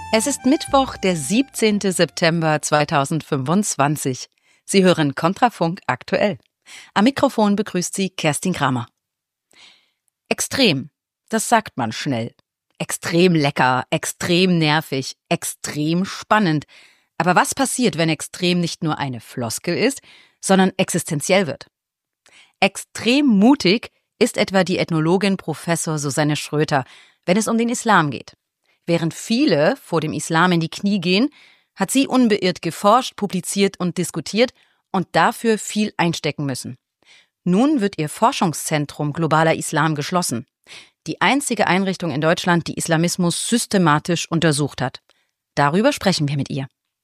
Es ist Mittwoch, der 17. September 2025. Sie hören Kontrafunk aktuell. Am Mikrofon begrüßt Sie Kerstin Kramer. Extrem, das sagt man schnell. Extrem lecker, extrem nervig, extrem spannend. Aber was passiert, wenn extrem nicht nur eine Floskel ist, sondern existenziell wird? Extrem mutig ist etwa die Ethnologin Professor Susanne Schröter, wenn es um den Islam geht. Während viele vor dem Islam in die Knie gehen, hat sie unbeirrt geforscht, publiziert und diskutiert und dafür viel einstecken müssen. Nun wird ihr Forschungszentrum Globaler Islam geschlossen. Die einzige Einrichtung in Deutschland, die Islamismus systematisch untersucht hat. Darüber sprechen wir mit ihr.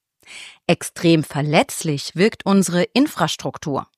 Extrem verletzlich wirkt unsere Infrastruktur.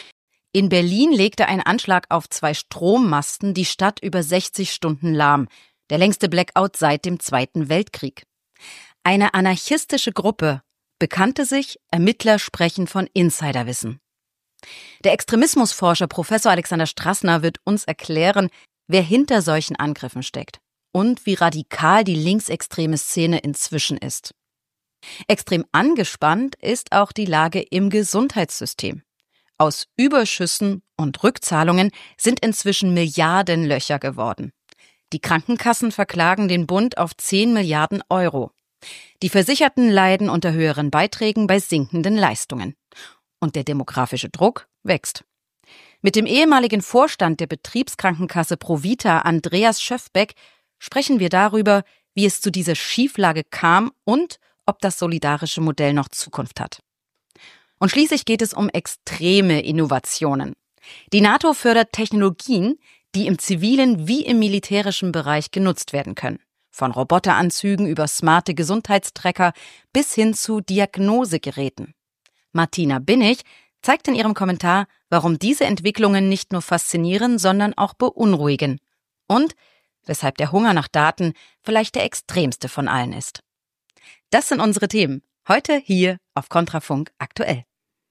In Berlin legte ein Anschlag auf 2 Strommasten die Stadt über 60 Stunden lahm. Der längste Blackout seit dem Zweiten Weltkrieg. Eine anarchistische Gruppe bekannte sich, Ermittler sprechen von Insiderwissen. Der Extremismusforscher Professor Alexander Strassner wird uns erklären, wer hinter solchen Angriffen steckt und wie radikal die linksextreme Szene inzwischen ist. Extrem angespannt ist auch die Lage im Gesundheitssystem. Aus Überschüssen und Rückzahlungen sind inzwischen Milliardenlöcher geworden. Die Krankenkassen verklagen den Bund auf 10 Milliarden Euro. Die Versicherten leiden unter höheren Beiträgen bei sinkenden Leistungen. Und der demografische Druck wächst. Mit dem ehemaligen Vorstand der Betriebskrankenkasse Provita, Andreas Schöffbeck, sprechen wir darüber, wie es zu dieser Schieflage kam und ob das solidarische Modell noch Zukunft hat. Und schließlich geht es um extreme Innovationen. Die NATO fördert Technologien, die im zivilen wie im militärischen Bereich genutzt werden können. Von Roboteranzügen über smarte Gesundheitstracker bis hin zu Diagnosegeräten. Martina Binnig zeigt in ihrem Kommentar, warum diese Entwicklungen nicht nur faszinieren, sondern auch beunruhigen. Und weshalb der Hunger nach Daten vielleicht der extremste von allen ist. Das sind unsere Themen. Heute hier auf Kontrafunk aktuell.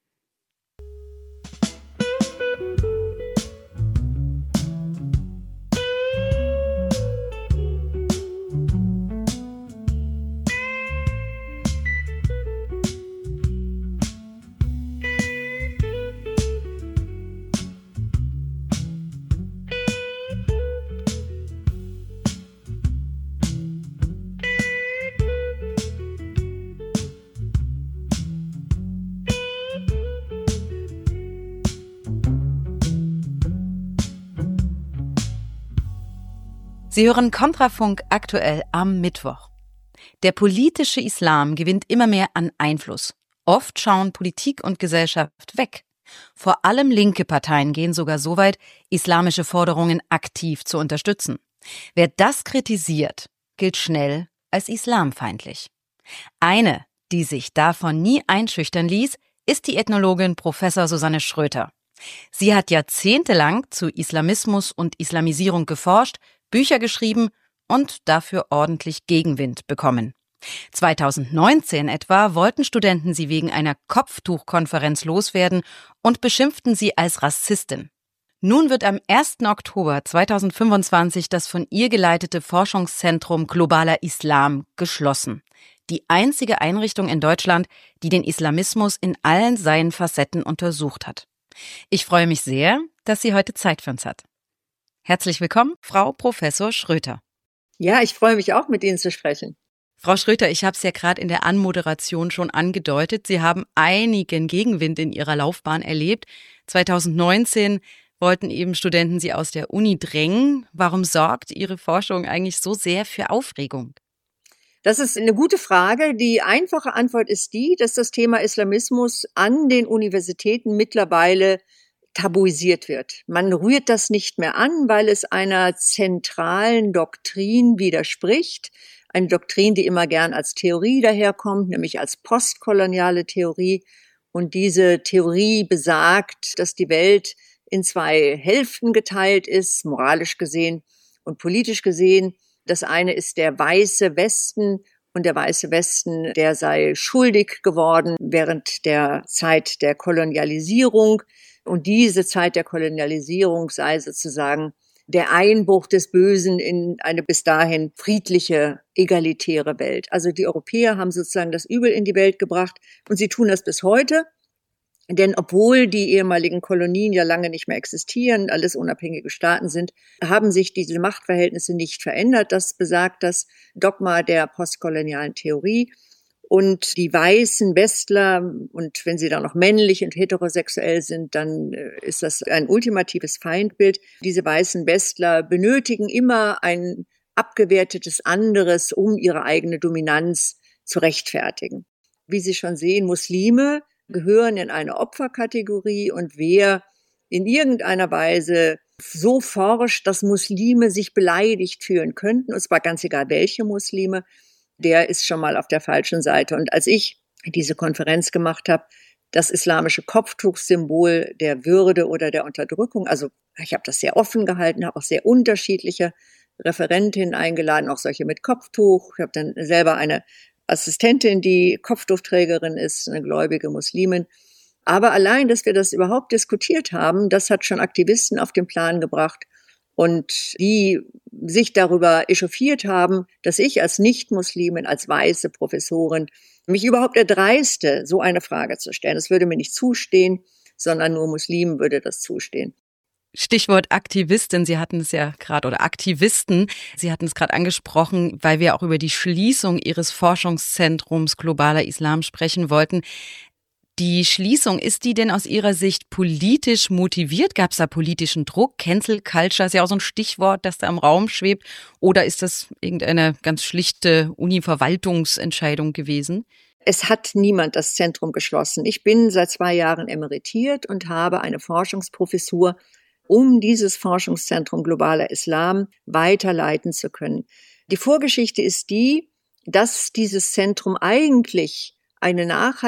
Sie hören Kontrafunk aktuell am Mittwoch. Der politische Islam gewinnt immer mehr an Einfluss. Oft schauen Politik und Gesellschaft weg. Vor allem linke Parteien gehen sogar so weit, islamische Forderungen aktiv zu unterstützen. Wer das kritisiert, gilt schnell als islamfeindlich. Eine, die sich davon nie einschüchtern ließ, ist die Ethnologin Professor Susanne Schröter. Sie hat jahrzehntelang zu Islamismus und Islamisierung geforscht, Bücher geschrieben und dafür ordentlich Gegenwind bekommen. 2019 etwa wollten Studenten sie wegen einer Kopftuchkonferenz loswerden und beschimpften sie als Rassistin. Nun wird am 1. Oktober 2025 das von ihr geleitete Forschungszentrum Globaler Islam geschlossen. Die einzige Einrichtung in Deutschland, die den Islamismus in allen seinen Facetten untersucht hat. Ich freue mich sehr, dass sie heute Zeit für uns hat. Herzlich willkommen, Frau Professor Schröter. Ja, ich freue mich auch, mit Ihnen zu sprechen. Frau Schröter, ich habe es ja gerade in der Anmoderation schon angedeutet. Sie haben einigen Gegenwind in Ihrer Laufbahn erlebt. 2019 wollten eben Studenten Sie aus der Uni drängen. Warum sorgt Ihre Forschung eigentlich so sehr für Aufregung? Das ist eine gute Frage. Die einfache Antwort ist die, dass das Thema Islamismus an den Universitäten mittlerweile tabuisiert wird. Man rührt das nicht mehr an, weil es einer zentralen Doktrin widerspricht. Eine Doktrin, die immer gern als Theorie daherkommt, nämlich als postkoloniale Theorie. Und diese Theorie besagt, dass die Welt in 2 Hälften geteilt ist, moralisch gesehen und politisch gesehen. Das eine ist der weiße Westen und der weiße Westen, der sei schuldig geworden während der Zeit der Kolonialisierung. Und diese Zeit der Kolonialisierung sei sozusagen der Einbruch des Bösen in eine bis dahin friedliche, egalitäre Welt. Also die Europäer haben sozusagen das Übel in die Welt gebracht und sie tun das bis heute. Denn obwohl die ehemaligen Kolonien ja lange nicht mehr existieren, alles unabhängige Staaten sind, haben sich diese Machtverhältnisse nicht verändert. Das besagt das Dogma der postkolonialen Theorie. Und die weißen Westler, und wenn sie dann noch männlich und heterosexuell sind, dann ist das ein ultimatives Feindbild. Diese weißen Westler benötigen immer ein abgewertetes anderes, um ihre eigene Dominanz zu rechtfertigen. Wie Sie schon sehen, Muslime gehören in eine Opferkategorie, und wer in irgendeiner Weise so forscht, dass Muslime sich beleidigt fühlen könnten, und zwar ganz egal welche Muslime, der ist schon mal auf der falschen Seite. Und als ich diese Konferenz gemacht habe, das islamische Kopftuchsymbol der Würde oder der Unterdrückung, also ich habe das sehr offen gehalten, habe auch sehr unterschiedliche Referentinnen eingeladen, auch solche mit Kopftuch. Ich habe dann selber eine Assistentin, die Kopftuchträgerin ist, eine gläubige Muslimin. Aber allein, dass wir das überhaupt diskutiert haben, das hat schon Aktivisten auf den Plan gebracht, und die sich darüber echauffiert haben, dass ich als Nicht-Muslimin, als weiße Professorin mich überhaupt erdreiste, so eine Frage zu stellen. Das würde mir nicht zustehen, sondern nur Muslimen würde das zustehen. Stichwort Aktivistin, Sie hatten es ja gerade, oder Aktivisten, Sie hatten es gerade angesprochen, weil wir auch über die Schließung Ihres Forschungszentrums Globaler Islam sprechen wollten. Die Schließung, ist die denn aus Ihrer Sicht politisch motiviert? Gab es da politischen Druck? Cancel Culture ist ja auch so ein Stichwort, das da im Raum schwebt. Oder ist das irgendeine ganz schlichte Uni-Verwaltungsentscheidung gewesen? Es hat niemand das Zentrum geschlossen. Ich bin seit 2 Jahren emeritiert und habe eine Forschungsprofessur, um dieses Forschungszentrum Globaler Islam weiterleiten zu können. Die Vorgeschichte ist die, dass dieses Zentrum eigentlich eine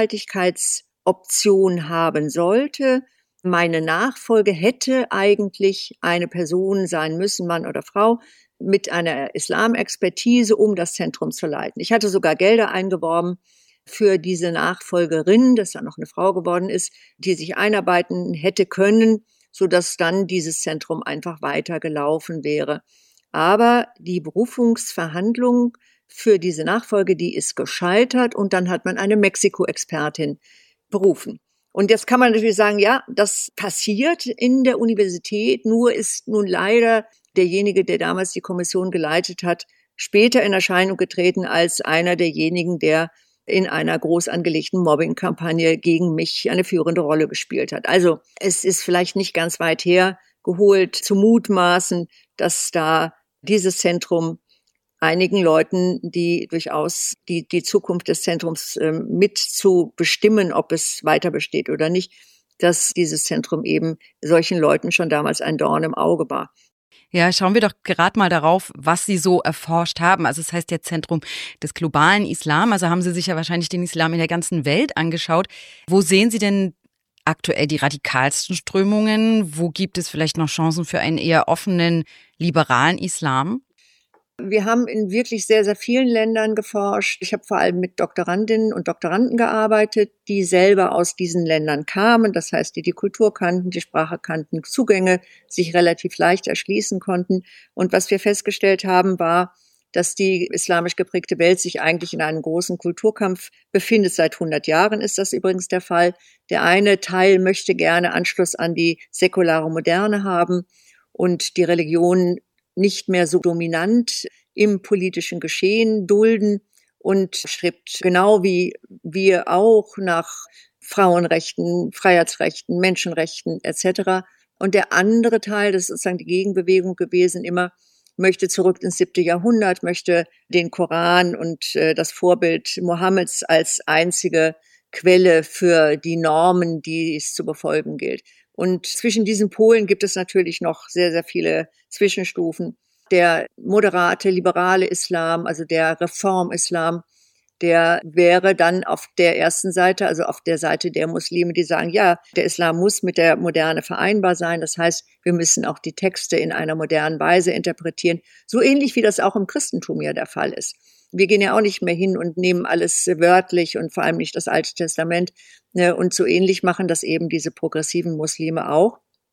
Nachhaltigkeitsoption haben sollte. Meine Nachfolge hätte eigentlich eine Person sein müssen, Mann oder Frau, mit einer Islamexpertise, um das Zentrum zu leiten. Ich hatte sogar Gelder eingeworben für diese Nachfolgerin, das dann noch eine Frau geworden ist, die sich einarbeiten hätte können, sodass dann dieses Zentrum einfach weiter gelaufen wäre. Aber die Berufungsverhandlung für diese Nachfolge, die ist gescheitert, und dann hat man eine Mexiko-Expertin berufen. Und jetzt kann man natürlich sagen, ja, das passiert in der Universität, nur ist nun leider derjenige, der damals die Kommission geleitet hat, später in Erscheinung getreten als einer derjenigen, der in einer groß angelegten Mobbing-Kampagne gegen mich eine führende Rolle gespielt hat. Also es ist vielleicht nicht ganz weit hergeholt zu mutmaßen, dass da dieses Zentrum einigen Leuten, die durchaus die Zukunft des Zentrums mit zu bestimmen, ob es weiter besteht oder nicht, dass dieses Zentrum eben solchen Leuten schon damals ein Dorn im Auge war. Ja, schauen wir doch gerade mal darauf, was Sie so erforscht haben. Also es heißt ja Zentrum des globalen Islam. Also haben Sie sich ja wahrscheinlich den Islam in der ganzen Welt angeschaut. Wo sehen Sie denn aktuell die radikalsten Strömungen? Wo gibt es vielleicht noch Chancen für einen eher offenen, liberalen Islam? Wir haben in wirklich sehr, sehr vielen Ländern geforscht. Ich habe vor allem mit Doktorandinnen und Doktoranden gearbeitet, die selber aus diesen Ländern kamen. Das heißt, die Kultur kannten, die Sprache kannten, Zugänge sich relativ leicht erschließen konnten. Und was wir festgestellt haben, war, dass die islamisch geprägte Welt sich eigentlich in einem großen Kulturkampf befindet. Seit 100 Jahren ist das übrigens der Fall. Der eine Teil möchte gerne Anschluss an die säkulare Moderne haben und die Religion nicht mehr so dominant im politischen Geschehen dulden und strebt genau wie wir auch nach Frauenrechten, Freiheitsrechten, Menschenrechten etc. Und der andere Teil, das ist sozusagen die Gegenbewegung gewesen, immer möchte zurück ins 7. Jahrhundert, möchte den Koran und das Vorbild Mohammeds als einzige Quelle für die Normen, die es zu befolgen gilt. Und zwischen diesen Polen gibt es natürlich noch sehr, sehr viele Zwischenstufen. Der moderate, liberale Islam, also der Reform-Islam, der wäre dann auf der ersten Seite, also auf der Seite der Muslime, die sagen, ja, der Islam muss mit der Moderne vereinbar sein. Das heißt, wir müssen auch die Texte in einer modernen Weise interpretieren. So ähnlich wie das auch im Christentum ja der Fall ist. Wir gehen ja auch nicht mehr hin und nehmen alles wörtlich und vor allem nicht das Alte Testament. Und so ähnlich machen das eben diese progressiven Muslime auch.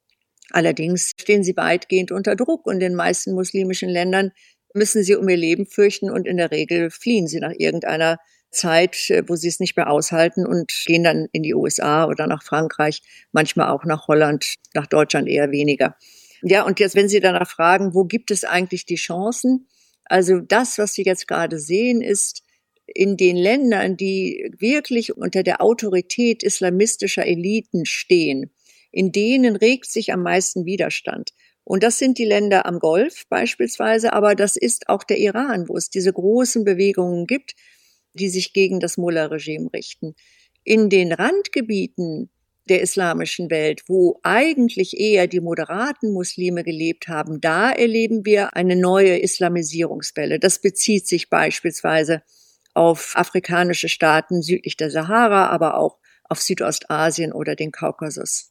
Allerdings stehen sie weitgehend unter Druck und in den meisten muslimischen Ländern müssen sie um ihr Leben fürchten und in der Regel fliehen sie nach irgendeiner Zeit, wo sie es nicht mehr aushalten und gehen dann in die USA oder nach Frankreich, manchmal auch nach Holland, nach Deutschland eher weniger. Ja, und jetzt, wenn Sie danach fragen, wo gibt es eigentlich die Chancen? Also das, was Sie jetzt gerade sehen, ist in den Ländern, die wirklich unter der Autorität islamistischer Eliten stehen, in denen regt sich am meisten Widerstand. Und das sind die Länder am Golf beispielsweise, aber das ist auch der Iran, wo es diese großen Bewegungen gibt, die sich gegen das Mullah-Regime richten. In den Randgebieten der islamischen Welt, wo eigentlich eher die moderaten Muslime gelebt haben, da erleben wir eine neue Islamisierungswelle. Das bezieht sich beispielsweise auf afrikanische Staaten südlich der Sahara, aber auch auf Südostasien oder den Kaukasus.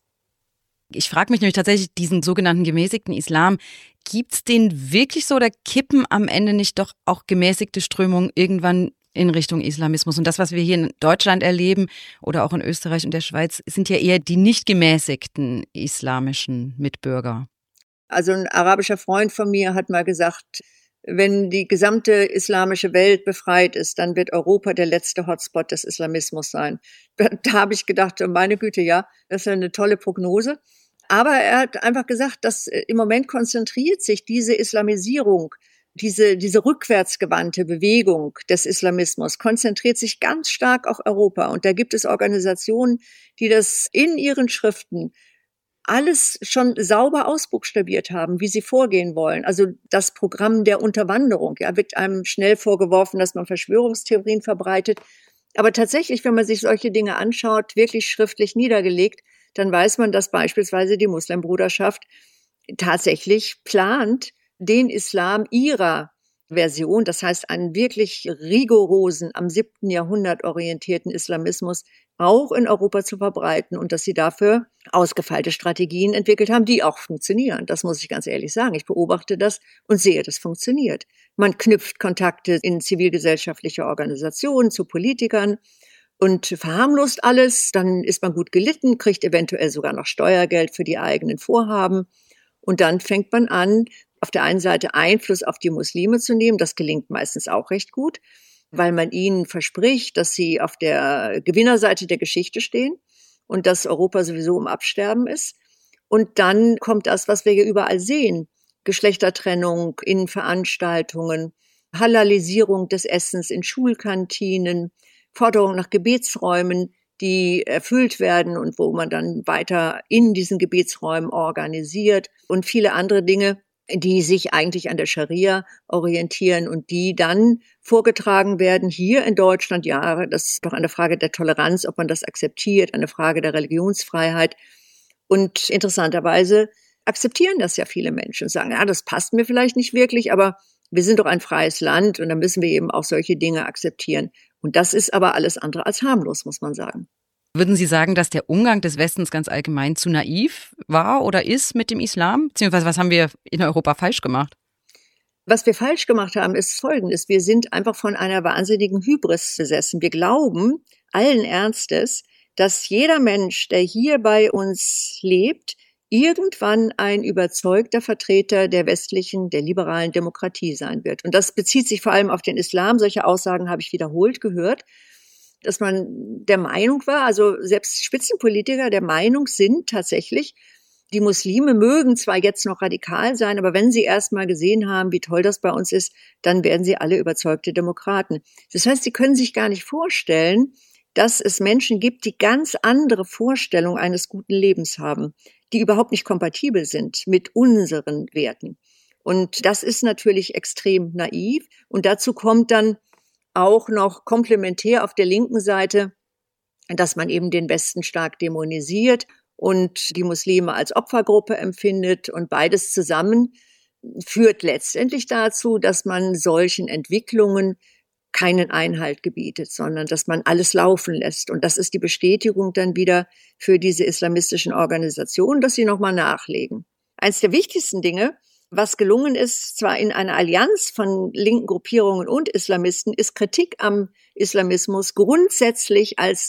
Ich frage mich nämlich tatsächlich, diesen sogenannten gemäßigten Islam, gibt's den wirklich so oder kippen am Ende nicht doch auch gemäßigte Strömungen irgendwann in Richtung Islamismus? Und das, was wir hier in Deutschland erleben oder auch in Österreich und der Schweiz, sind ja eher die nicht gemäßigten islamischen Mitbürger. Also ein arabischer Freund von mir hat mal gesagt, wenn die gesamte islamische Welt befreit ist, dann wird Europa der letzte Hotspot des Islamismus sein. Da habe ich gedacht, meine Güte, ja, das ist eine tolle Prognose. Aber er hat einfach gesagt, dass im Moment konzentriert sich diese Islamisierung, diese rückwärtsgewandte Bewegung des Islamismus konzentriert sich ganz stark auf Europa. Und da gibt es Organisationen, die das in ihren Schriften alles schon sauber ausbuchstabiert haben, wie sie vorgehen wollen. Also das Programm der Unterwanderung, ja, wird einem schnell vorgeworfen, dass man Verschwörungstheorien verbreitet. Aber tatsächlich, wenn man sich solche Dinge anschaut, wirklich schriftlich niedergelegt, dann weiß man, dass beispielsweise die Muslimbruderschaft tatsächlich plant, den Islam ihrer Version, das heißt einen wirklich rigorosen, am 7. Jahrhundert orientierten Islamismus, auch in Europa zu verbreiten und dass sie dafür ausgefeilte Strategien entwickelt haben, die auch funktionieren. Das muss ich ganz ehrlich sagen. Ich beobachte das und sehe, das funktioniert. Man knüpft Kontakte in zivilgesellschaftliche Organisationen zu Politikern und verharmlost alles. Dann ist man gut gelitten, kriegt eventuell sogar noch Steuergeld für die eigenen Vorhaben. Und dann fängt man an, auf der einen Seite Einfluss auf die Muslime zu nehmen. Das gelingt meistens auch recht gut, weil man ihnen verspricht, dass sie auf der Gewinnerseite der Geschichte stehen und dass Europa sowieso im Absterben ist. Und dann kommt das, was wir hier überall sehen. Geschlechtertrennung in Veranstaltungen, Halalisierung des Essens in Schulkantinen, Forderung nach Gebetsräumen, die erfüllt werden und wo man dann weiter in diesen Gebetsräumen organisiert und viele andere Dinge, die sich eigentlich an der Scharia orientieren und die dann vorgetragen werden hier in Deutschland. Ja, das ist doch eine Frage der Toleranz, ob man das akzeptiert, eine Frage der Religionsfreiheit. Und interessanterweise akzeptieren das ja viele Menschen und sagen, ja, das passt mir vielleicht nicht wirklich, aber wir sind doch ein freies Land und dann müssen wir eben auch solche Dinge akzeptieren. Und das ist aber alles andere als harmlos, muss man sagen. Würden Sie sagen, dass der Umgang des Westens ganz allgemein zu naiv war oder ist mit dem Islam? Beziehungsweise was haben wir in Europa falsch gemacht? Was wir falsch gemacht haben, ist Folgendes. Wir sind einfach von einer wahnsinnigen Hybris besessen. Wir glauben allen Ernstes, dass jeder Mensch, der hier bei uns lebt, irgendwann ein überzeugter Vertreter der westlichen, der liberalen Demokratie sein wird. Und das bezieht sich vor allem auf den Islam. Solche Aussagen habe ich wiederholt gehört, dass man der Meinung war, also selbst Spitzenpolitiker der Meinung sind tatsächlich, die Muslime mögen zwar jetzt noch radikal sein, aber wenn sie erst mal gesehen haben, wie toll das bei uns ist, dann werden sie alle überzeugte Demokraten. Das heißt, sie können sich gar nicht vorstellen, dass es Menschen gibt, die ganz andere Vorstellungen eines guten Lebens haben, die überhaupt nicht kompatibel sind mit unseren Werten. Und das ist natürlich extrem naiv. Und dazu kommt dann auch noch komplementär auf der linken Seite, dass man eben den Westen stark dämonisiert und die Muslime als Opfergruppe empfindet. Und beides zusammen führt letztendlich dazu, dass man solchen Entwicklungen keinen Einhalt gebietet, sondern dass man alles laufen lässt. Und das ist die Bestätigung dann wieder für diese islamistischen Organisationen, dass sie nochmal nachlegen. Eins der wichtigsten Dinge, was gelungen ist, zwar in einer Allianz von linken Gruppierungen und Islamisten, ist Kritik am Islamismus grundsätzlich als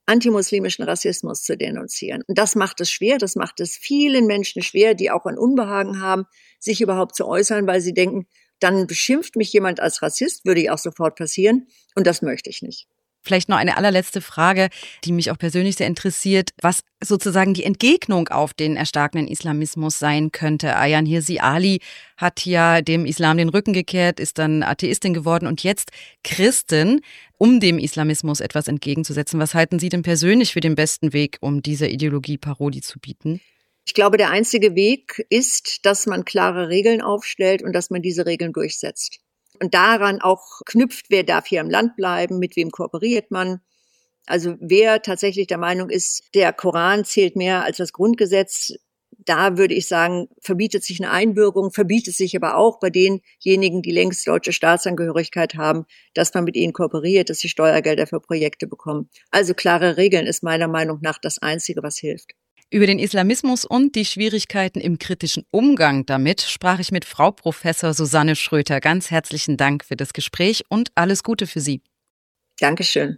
antimuslimischen Rassismus zu denunzieren. Und das macht es schwer, das macht es vielen Menschen schwer, die auch ein Unbehagen haben, sich überhaupt zu äußern, weil sie denken, dann beschimpft mich jemand als Rassist, würde ja auch sofort passieren, und das möchte ich nicht. Vielleicht noch eine allerletzte Frage, die mich auch persönlich sehr interessiert, was sozusagen die Entgegnung auf den erstarkenden Islamismus sein könnte. Ayaan Hirsi Ali hat ja dem Islam den Rücken gekehrt, ist dann Atheistin geworden und jetzt Christin, um dem Islamismus etwas entgegenzusetzen. Was halten Sie denn persönlich für den besten Weg, um dieser Ideologie Parodie zu bieten? Ich glaube, der einzige Weg ist, dass man klare Regeln aufstellt und dass man diese Regeln durchsetzt. Und daran auch knüpft, wer darf hier im Land bleiben, mit wem kooperiert man. Also wer tatsächlich der Meinung ist, der Koran zählt mehr als das Grundgesetz, da würde ich sagen, verbietet sich eine Einbürgerung, verbietet sich aber auch bei denjenigen, die längst deutsche Staatsangehörigkeit haben, dass man mit ihnen kooperiert, dass sie Steuergelder für Projekte bekommen. Also klare Regeln ist meiner Meinung nach das Einzige, was hilft. Über den Islamismus und die Schwierigkeiten im kritischen Umgang damit sprach ich mit Frau Professor Susanne Schröter. Ganz herzlichen Dank für das Gespräch und alles Gute für Sie. Dankeschön.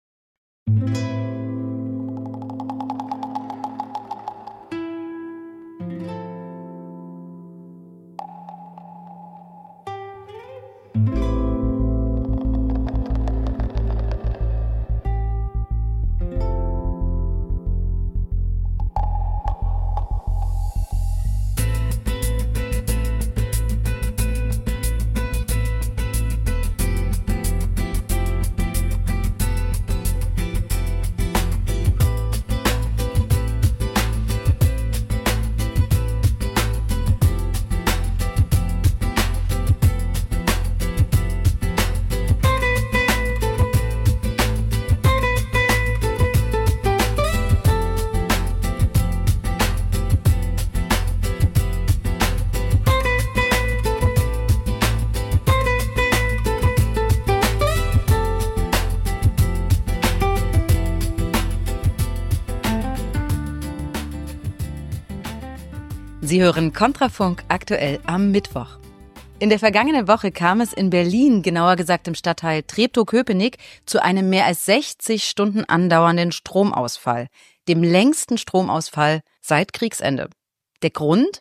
Sie hören Kontrafunk aktuell am Mittwoch. In der vergangenen Woche kam es in Berlin, genauer gesagt im Stadtteil Treptow-Köpenick, zu einem mehr als 60 Stunden andauernden Stromausfall, dem längsten Stromausfall seit Kriegsende. Der Grund?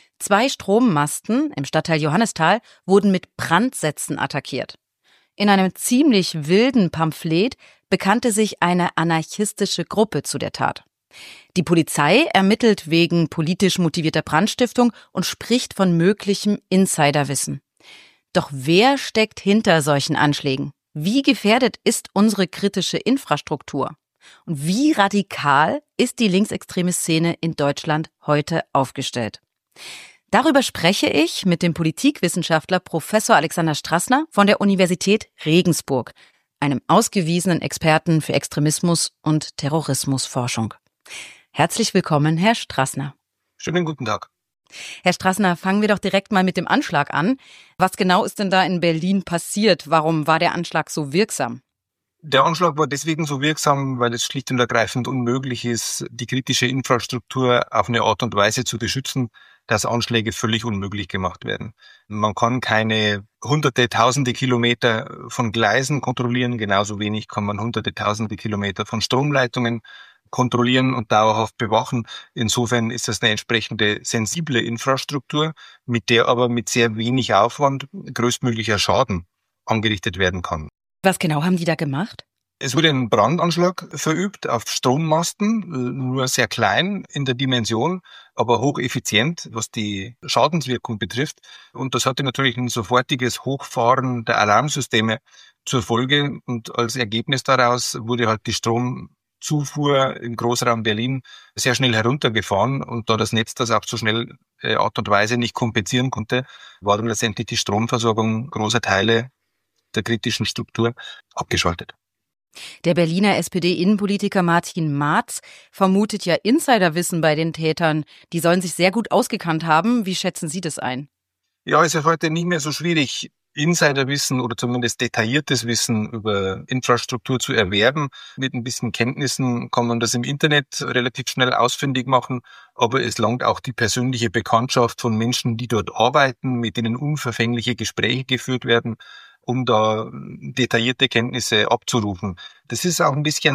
2 Strommasten im Stadtteil Johannisthal wurden mit Brandsätzen attackiert. In einem ziemlich wilden Pamphlet bekannte sich eine anarchistische Gruppe zu der Tat. Die Polizei ermittelt wegen politisch motivierter Brandstiftung und spricht von möglichem Insiderwissen. Doch wer steckt hinter solchen Anschlägen? Wie gefährdet ist unsere kritische Infrastruktur? Und wie radikal ist die linksextreme Szene in Deutschland heute aufgestellt? Darüber spreche ich mit dem Politikwissenschaftler Professor Alexander Strassner von der Universität Regensburg, einem ausgewiesenen Experten für Extremismus und Terrorismusforschung. Herzlich willkommen, Herr Strassner. Schönen guten Tag. Herr Strassner, fangen wir doch direkt mal mit dem Anschlag an. Was genau ist denn da in Berlin passiert? Warum war der Anschlag so wirksam? Der Anschlag war deswegen so wirksam, weil es schlicht und ergreifend unmöglich ist, die kritische Infrastruktur auf eine Art und Weise zu beschützen, dass Anschläge völlig unmöglich gemacht werden. Man kann keine hunderte, tausende Kilometer von Gleisen kontrollieren, genauso wenig kann man hunderte, tausende Kilometer von Stromleitungen kontrollieren und dauerhaft bewachen. Insofern ist das eine entsprechende sensible Infrastruktur, mit der aber mit sehr wenig Aufwand größtmöglicher Schaden angerichtet werden kann. Was genau haben die da gemacht? Es wurde ein Brandanschlag verübt auf Strommasten, nur sehr klein in der Dimension, aber hocheffizient, was die Schadenswirkung betrifft. Und das hatte natürlich ein sofortiges Hochfahren der Alarmsysteme zur Folge. Und als Ergebnis daraus wurde halt die Stromzufuhr im Großraum Berlin sehr schnell heruntergefahren. Und da das Netz das auf so schnell Art und Weise nicht kompensieren konnte, war dann letztendlich die Stromversorgung großer Teile der kritischen Struktur abgeschaltet. Der Berliner SPD-Innenpolitiker Martin Marz vermutet ja Insiderwissen bei den Tätern. Die sollen sich sehr gut ausgekannt haben. Wie schätzen Sie das ein? Ja, es ist heute nicht mehr so schwierig, Insiderwissen oder zumindest detailliertes Wissen über Infrastruktur zu erwerben. Mit ein bisschen Kenntnissen kann man das im Internet relativ schnell ausfindig machen, aber es langt auch die persönliche Bekanntschaft von Menschen, die dort arbeiten, mit denen unverfängliche Gespräche geführt werden, um da detaillierte Kenntnisse abzurufen. Das ist auch ein bisschen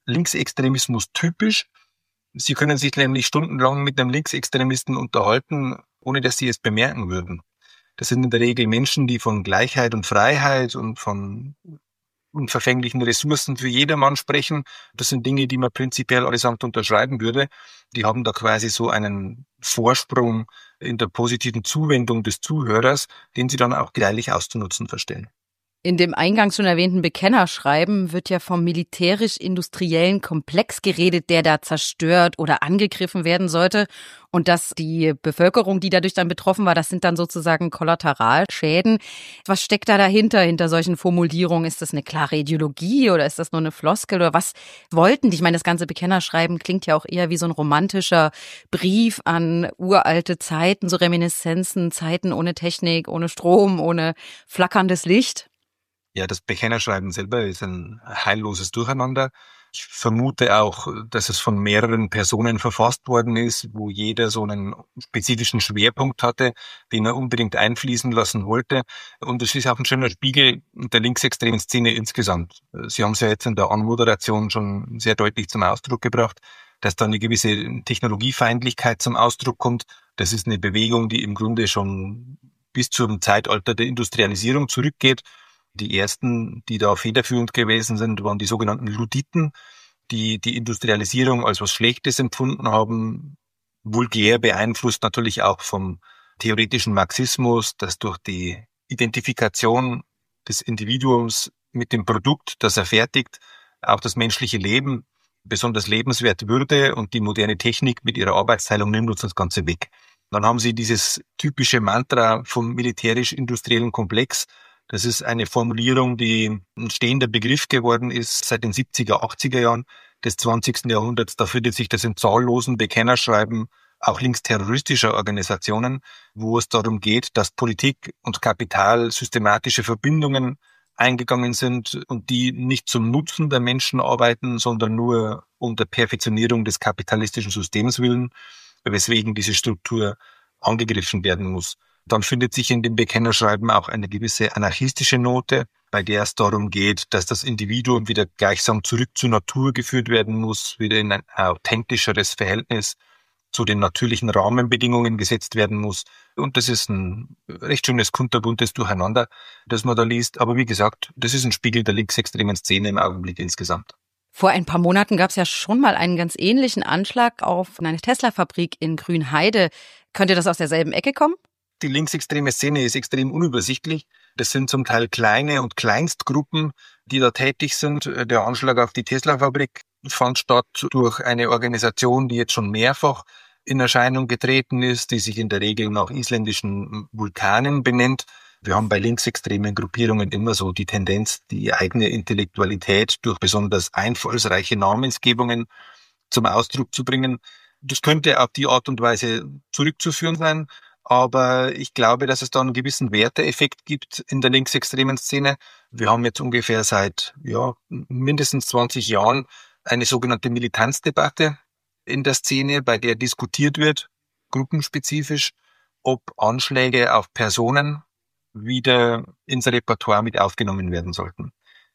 Linksextremismus typisch. Sie können sich nämlich stundenlang mit einem Linksextremisten unterhalten, ohne dass sie es bemerken würden. Das sind in der Regel Menschen, die von Gleichheit und Freiheit und von unverfänglichen Ressourcen für jedermann sprechen. Das sind Dinge, die man prinzipiell allesamt unterschreiben würde. Die haben da quasi so einen Vorsprung in der positiven Zuwendung des Zuhörers, den sie dann auch gleichlich auszunutzen verstehen. In dem eingangs schon erwähnten Bekennerschreiben wird ja vom militärisch-industriellen Komplex geredet, der da zerstört oder angegriffen werden sollte. Und dass die Bevölkerung, die dadurch dann betroffen war, das sind dann sozusagen Kollateralschäden. Was steckt da dahinter, hinter solchen Formulierungen? Ist das eine klare Ideologie oder ist das nur eine Floskel oder was wollten die? Ich meine, das ganze Bekennerschreiben klingt ja auch eher wie so ein romantischer Brief an uralte Zeiten, so Reminiszenzen, Zeiten ohne Technik, ohne Strom, ohne flackerndes Licht. Ja, das Bekennerschreiben selber ist ein heilloses Durcheinander. Ich vermute auch, dass es von mehreren Personen verfasst worden ist, wo jeder so einen spezifischen Schwerpunkt hatte, den er unbedingt einfließen lassen wollte. Und es ist auch ein schöner Spiegel der linksextremen Szene insgesamt. Sie haben es ja jetzt in der Anmoderation schon sehr deutlich zum Ausdruck gebracht, dass da eine gewisse Technologiefeindlichkeit zum Ausdruck kommt. Das ist eine Bewegung, die im Grunde schon bis zum Zeitalter der Industrialisierung zurückgeht. Die ersten, die da federführend gewesen sind, waren die sogenannten Luditen, die die Industrialisierung als was Schlechtes empfunden haben, vulgär beeinflusst natürlich auch vom theoretischen Marxismus, das durch die Identifikation des Individuums mit dem Produkt, das er fertigt, auch das menschliche Leben besonders lebenswert würde und die moderne Technik mit ihrer Arbeitsteilung nimmt uns das Ganze weg. Dann haben sie dieses typische Mantra vom militärisch-industriellen Komplex. Das ist eine Formulierung, die ein stehender Begriff geworden ist seit den 70er, 80er Jahren des 20. Jahrhunderts. Da findet sich das in zahllosen Bekennerschreiben auch linksterroristischer Organisationen, wo es darum geht, dass Politik und Kapital systematische Verbindungen eingegangen sind und die nicht zum Nutzen der Menschen arbeiten, sondern nur um der Perfektionierung des kapitalistischen Systems willen, weswegen diese Struktur angegriffen werden muss. Dann findet sich in dem Bekennerschreiben auch eine gewisse anarchistische Note, bei der es darum geht, dass das Individuum wieder gleichsam zurück zur Natur geführt werden muss, wieder in ein authentischeres Verhältnis zu den natürlichen Rahmenbedingungen gesetzt werden muss. Und das ist ein recht schönes, kunterbuntes Durcheinander, das man da liest. Aber wie gesagt, das ist ein Spiegel der linksextremen Szene im Augenblick insgesamt. Vor ein paar Monaten gab es ja schon mal einen ganz ähnlichen Anschlag auf eine Tesla-Fabrik in Grünheide. Könnte das aus derselben Ecke kommen? Die linksextreme Szene ist extrem unübersichtlich. Das sind zum Teil kleine und Kleinstgruppen, die da tätig sind. Der Anschlag auf die Tesla-Fabrik fand statt durch eine Organisation, die jetzt schon mehrfach in Erscheinung getreten ist, die sich in der Regel nach isländischen Vulkanen benennt. Wir haben bei linksextremen Gruppierungen immer so die Tendenz, die eigene Intellektualität durch besonders einfallsreiche Namensgebungen zum Ausdruck zu bringen. Das könnte auf die Art und Weise zurückzuführen sein. Aber ich glaube, dass es da einen gewissen Werteeffekt gibt in der linksextremen Szene. Wir haben jetzt ungefähr seit mindestens 20 Jahren eine sogenannte Militanzdebatte in der Szene, bei der diskutiert wird, gruppenspezifisch, ob Anschläge auf Personen wieder ins Repertoire mit aufgenommen werden sollten.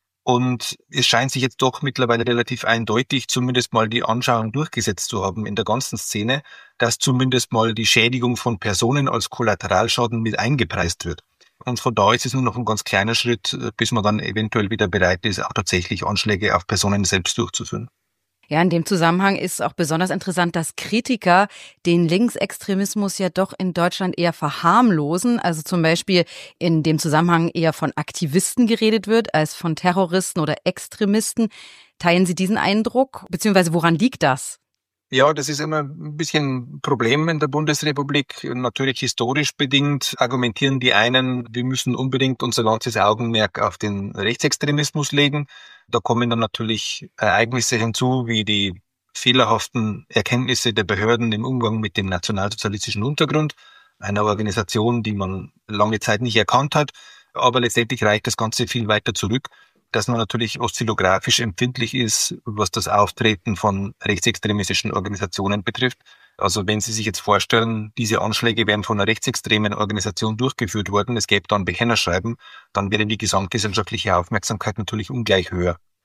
Und es scheint sich jetzt doch mittlerweile relativ eindeutig zumindest mal die Anschauung durchgesetzt zu haben in der ganzen Szene, dass zumindest mal die Schädigung von Personen als Kollateralschaden mit eingepreist wird. Und von da ist es nur noch ein ganz kleiner Schritt, bis man dann eventuell wieder bereit ist, auch tatsächlich Anschläge auf Personen selbst durchzuführen. Ja, in dem Zusammenhang ist auch besonders interessant, dass Kritiker den Linksextremismus ja doch in Deutschland eher verharmlosen. Also zum Beispiel in dem Zusammenhang eher von Aktivisten geredet wird als von Terroristen oder Extremisten. Teilen Sie diesen Eindruck? Beziehungsweise woran liegt das? Ja, das ist immer ein bisschen ein Problem in der Bundesrepublik. Natürlich historisch bedingt argumentieren die einen, wir müssen unbedingt unser ganzes Augenmerk auf den Rechtsextremismus legen. Da kommen dann natürlich Ereignisse hinzu, wie die fehlerhaften Erkenntnisse der Behörden im Umgang mit dem nationalsozialistischen Untergrund, einer Organisation, die man lange Zeit nicht erkannt hat. Aber letztendlich reicht das Ganze viel weiter zurück, dass man natürlich oszillografisch empfindlich ist, was das Auftreten von rechtsextremistischen Organisationen betrifft. Also wenn Sie sich jetzt vorstellen, diese Anschläge wären von einer rechtsextremen Organisation durchgeführt worden, es gäbe dann Bekennerschreiben, dann wäre die gesamtgesellschaftliche Aufmerksamkeit natürlich ungleich höher.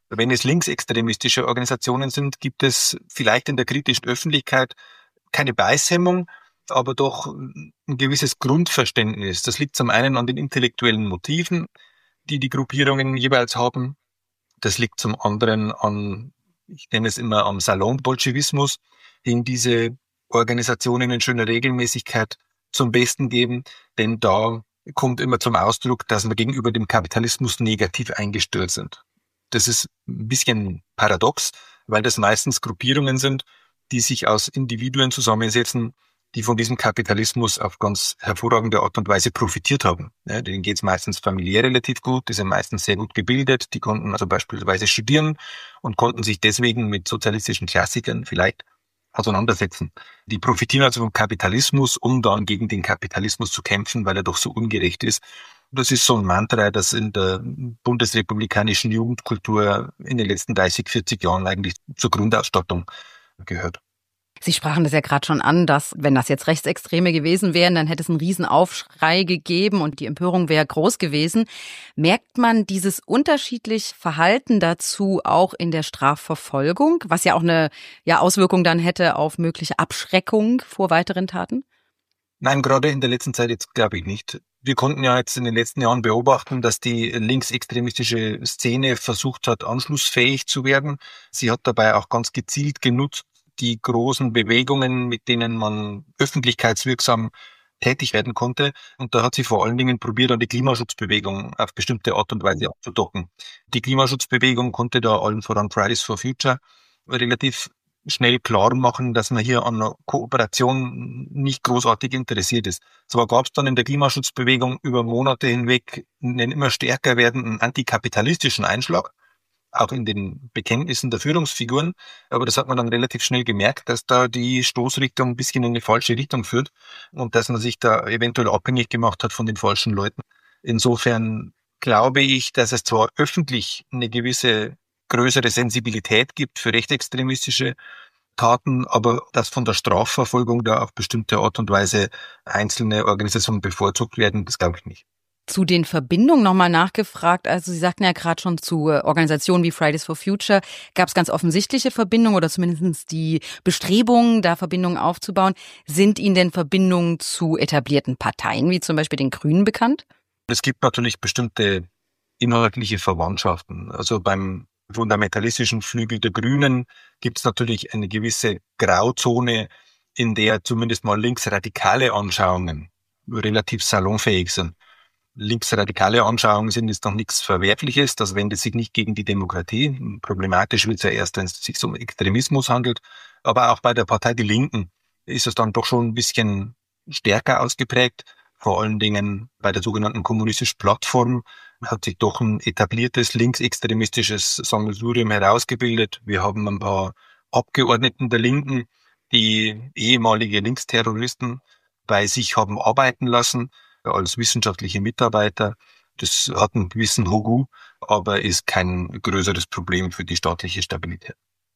Wenn es linksextremistische Organisationen sind, gibt es vielleicht in der kritischen Öffentlichkeit keine Beißhemmung, aber doch ein gewisses Grundverständnis. Das liegt zum einen an den intellektuellen Motiven, die die Gruppierungen jeweils haben. Das liegt zum anderen an, ich nenne es immer, am Salon-Bolschewismus, den diese Organisationen in schöner Regelmäßigkeit zum Besten geben, denn da kommt immer zum Ausdruck, dass wir gegenüber dem Kapitalismus negativ eingestellt sind. Das ist ein bisschen paradox, weil das meistens Gruppierungen sind, die sich aus Individuen zusammensetzen, die von diesem Kapitalismus auf ganz hervorragende Art und Weise profitiert haben. Ja, denen geht es meistens familiär relativ gut, die sind meistens sehr gut gebildet, die konnten also beispielsweise studieren und konnten sich deswegen mit sozialistischen Klassikern vielleicht auseinandersetzen. Die profitieren also vom Kapitalismus, um dann gegen den Kapitalismus zu kämpfen, weil er doch so ungerecht ist. Das ist so ein Mantra, das in der bundesrepublikanischen Jugendkultur in den letzten 30, 40 Jahren eigentlich zur Grundausstattung gehört. Sie sprachen das ja gerade schon an, dass, wenn das jetzt Rechtsextreme gewesen wären, dann hätte es einen riesen Aufschrei gegeben und die Empörung wäre groß gewesen. Merkt man dieses unterschiedliche Verhalten dazu auch in der Strafverfolgung, was ja auch eine Auswirkung dann hätte auf mögliche Abschreckung vor weiteren Taten? Nein, gerade in der letzten Zeit jetzt glaube ich nicht. Wir konnten ja jetzt in den letzten Jahren beobachten, dass die linksextremistische Szene versucht hat, anschlussfähig zu werden. Sie hat dabei auch ganz gezielt genutzt, die großen Bewegungen, mit denen man öffentlichkeitswirksam tätig werden konnte. Und da hat sie vor allen Dingen probiert, an die Klimaschutzbewegung auf bestimmte Art und Weise abzudocken. Die Klimaschutzbewegung konnte da allen voran Fridays for Future relativ schnell klar machen, dass man hier an einer Kooperation nicht großartig interessiert ist. Zwar gab es dann in der Klimaschutzbewegung über Monate hinweg einen immer stärker werdenden antikapitalistischen Einschlag, auch in den Bekenntnissen der Führungsfiguren, aber das hat man dann relativ schnell gemerkt, dass da die Stoßrichtung ein bisschen in die falsche Richtung führt und dass man sich da eventuell abhängig gemacht hat von den falschen Leuten. Insofern glaube ich, dass es zwar öffentlich eine gewisse größere Sensibilität gibt für rechtsextremistische Taten, aber dass von der Strafverfolgung da auf bestimmte Art und Weise einzelne Organisationen bevorzugt werden, das glaube ich nicht. Zu den Verbindungen nochmal nachgefragt. Also Sie sagten ja gerade schon, zu Organisationen wie Fridays for Future gab es ganz offensichtliche Verbindungen oder zumindest die Bestrebungen, da Verbindungen aufzubauen. Sind Ihnen denn Verbindungen zu etablierten Parteien, wie zum Beispiel den Grünen, bekannt? Es gibt natürlich bestimmte inhaltliche Verwandtschaften. Also beim fundamentalistischen Flügel der Grünen gibt es natürlich eine gewisse Grauzone, in der zumindest mal linksradikale Anschauungen relativ salonfähig sind. Linksradikale Anschauungen sind jetzt noch nichts Verwerfliches, das wendet sich nicht gegen die Demokratie. Problematisch wird es ja erst, wenn es sich um Extremismus handelt. Aber auch bei der Partei Die Linken ist es dann doch schon ein bisschen stärker ausgeprägt. Vor allen Dingen bei der sogenannten kommunistischen Plattform hat sich doch ein etabliertes linksextremistisches Sammelsurium herausgebildet. Wir haben ein paar Abgeordneten der Linken, die ehemalige Linksterroristen bei sich haben arbeiten lassen als wissenschaftliche Mitarbeiter. Das hat einen gewissen Hugu, aber ist kein größeres Problem für die staatliche Stabilität.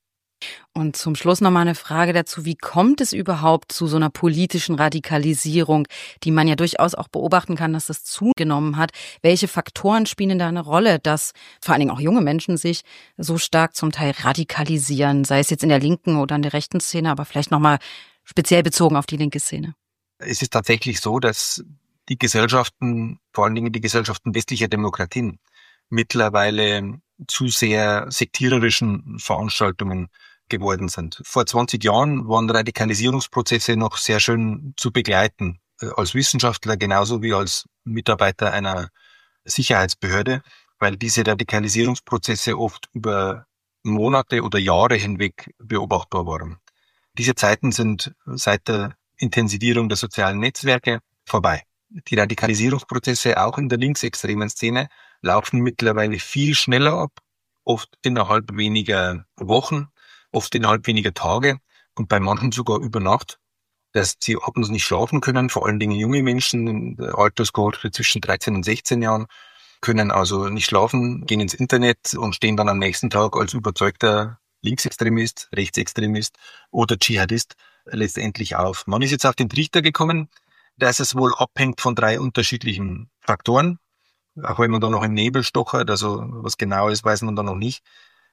Und zum Schluss nochmal eine Frage dazu, wie kommt es überhaupt zu so einer politischen Radikalisierung, die man ja durchaus auch beobachten kann, dass das zugenommen hat? Welche Faktoren spielen da eine Rolle, dass vor allen Dingen auch junge Menschen sich so stark zum Teil radikalisieren, sei es jetzt in der linken oder in der rechten Szene, aber vielleicht nochmal speziell bezogen auf die linke Szene? Es ist tatsächlich so, dass die Gesellschaften, vor allen Dingen die Gesellschaften westlicher Demokratien, mittlerweile zu sehr sektiererischen Veranstaltungen geworden sind. Vor 20 Jahren waren Radikalisierungsprozesse noch sehr schön zu begleiten, als Wissenschaftler genauso wie als Mitarbeiter einer Sicherheitsbehörde, weil diese Radikalisierungsprozesse oft über Monate oder Jahre hinweg beobachtbar waren. Diese Zeiten sind seit der Intensivierung der sozialen Netzwerke vorbei. Die Radikalisierungsprozesse auch in der linksextremen Szene laufen mittlerweile viel schneller ab, oft innerhalb weniger Wochen, oft innerhalb weniger Tage und bei manchen sogar über Nacht, dass sie abends nicht schlafen können. Vor allen Dingen junge Menschen in der Alterskohorte zwischen 13 und 16 Jahren können also nicht schlafen, gehen ins Internet und stehen dann am nächsten Tag als überzeugter Linksextremist, Rechtsextremist oder Dschihadist letztendlich auf. Man ist jetzt auf den Trichter gekommen, dass es wohl abhängt von 3 unterschiedlichen Faktoren. Auch wenn man da noch im Nebel stochert, also was genau ist, weiß man da noch nicht.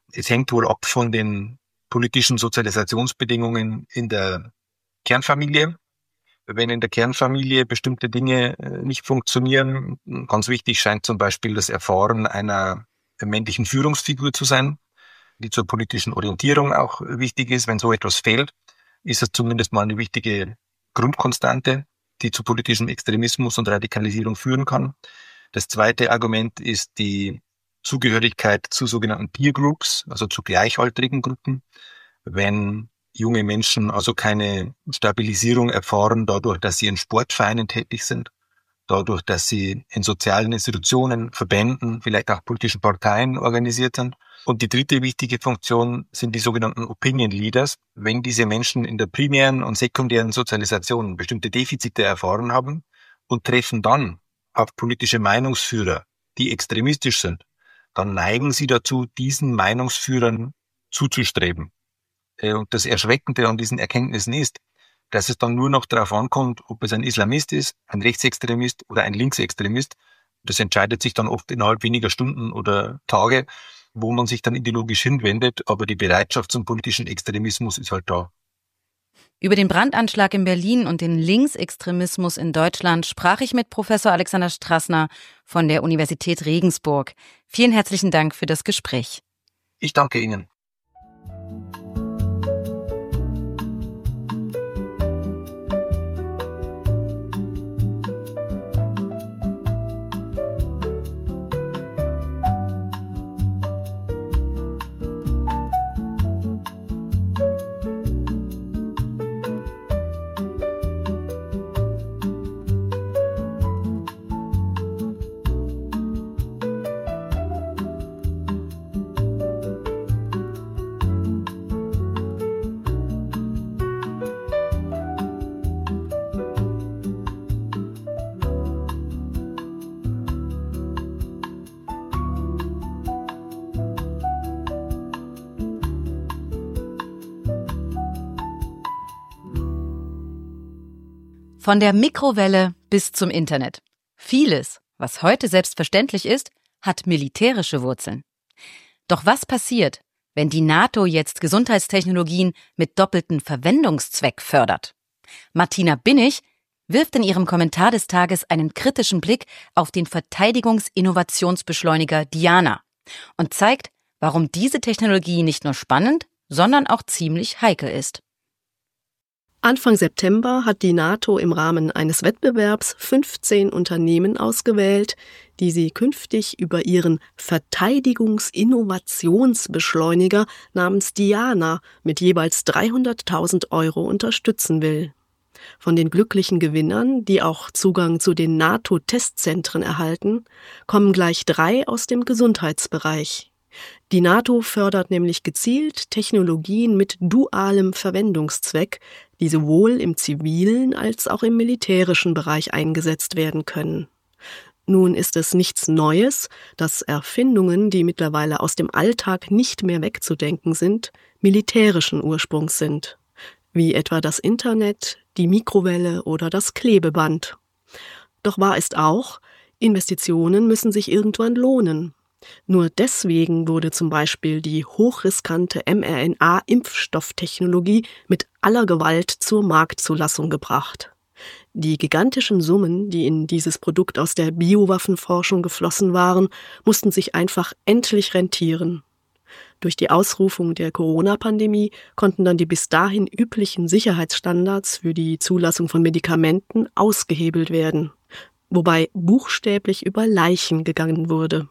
Es hängt wohl ab von den politischen Sozialisationsbedingungen in der Kernfamilie. Wenn in der Kernfamilie bestimmte Dinge nicht funktionieren, ganz wichtig scheint zum Beispiel das Erfahren einer männlichen Führungsfigur zu sein, die zur politischen Orientierung auch wichtig ist. Wenn so etwas fehlt, ist es zumindest mal eine wichtige Grundkonstante, die zu politischem Extremismus und Radikalisierung führen kann. Das zweite Argument ist die Zugehörigkeit zu sogenannten Peer Groups, also zu gleichaltrigen Gruppen. Wenn junge Menschen also keine Stabilisierung erfahren, dadurch, dass sie in Sportvereinen tätig sind, dadurch, dass sie in sozialen Institutionen, Verbänden, vielleicht auch politischen Parteien organisiert sind. Und die dritte wichtige Funktion sind die sogenannten Opinion Leaders. Wenn diese Menschen in der primären und sekundären Sozialisation bestimmte Defizite erfahren haben und treffen dann auf politische Meinungsführer, die extremistisch sind, dann neigen sie dazu, diesen Meinungsführern zuzustreben. Und das Erschreckende an diesen Erkenntnissen ist, dass es dann nur noch darauf ankommt, ob es ein Islamist ist, ein Rechtsextremist oder ein Linksextremist. Das entscheidet sich dann oft innerhalb weniger Stunden oder Tage, wo man sich dann ideologisch hinwendet, aber die Bereitschaft zum politischen Extremismus ist halt da. Über den Brandanschlag in Berlin und den Linksextremismus in Deutschland sprach ich mit Professor Alexander Strassner von der Universität Regensburg. Vielen herzlichen Dank für das Gespräch. Ich danke Ihnen. Von der Mikrowelle bis zum Internet. Vieles, was heute selbstverständlich ist, hat militärische Wurzeln. Doch was passiert, wenn die NATO jetzt Gesundheitstechnologien mit doppeltem Verwendungszweck fördert? Martina Binnig wirft in ihrem Kommentar des Tages einen kritischen Blick auf den Verteidigungsinnovationsbeschleuniger Diana und zeigt, warum diese Technologie nicht nur spannend, sondern auch ziemlich heikel ist. Anfang September hat die NATO im Rahmen eines Wettbewerbs 15 Unternehmen ausgewählt, die sie künftig über ihren Verteidigungsinnovationsbeschleuniger namens Diana mit jeweils 300.000 € unterstützen will. Von den glücklichen Gewinnern, die auch Zugang zu den NATO-Testzentren erhalten, kommen gleich 3 aus dem Gesundheitsbereich. Die NATO fördert nämlich gezielt Technologien mit dualem Verwendungszweck, die sowohl im zivilen als auch im militärischen Bereich eingesetzt werden können. Nun ist es nichts Neues, dass Erfindungen, die mittlerweile aus dem Alltag nicht mehr wegzudenken sind, militärischen Ursprungs sind, wie etwa das Internet, die Mikrowelle oder das Klebeband. Doch wahr ist auch, Investitionen müssen sich irgendwann lohnen. Nur deswegen wurde zum Beispiel die hochriskante mRNA-Impfstofftechnologie mit aller Gewalt zur Marktzulassung gebracht. Die gigantischen Summen, die in dieses Produkt aus der Biowaffenforschung geflossen waren, mussten sich einfach endlich rentieren. Durch die Ausrufung der Corona-Pandemie konnten dann die bis dahin üblichen Sicherheitsstandards für die Zulassung von Medikamenten ausgehebelt werden, wobei buchstäblich über Leichen gegangen wurde.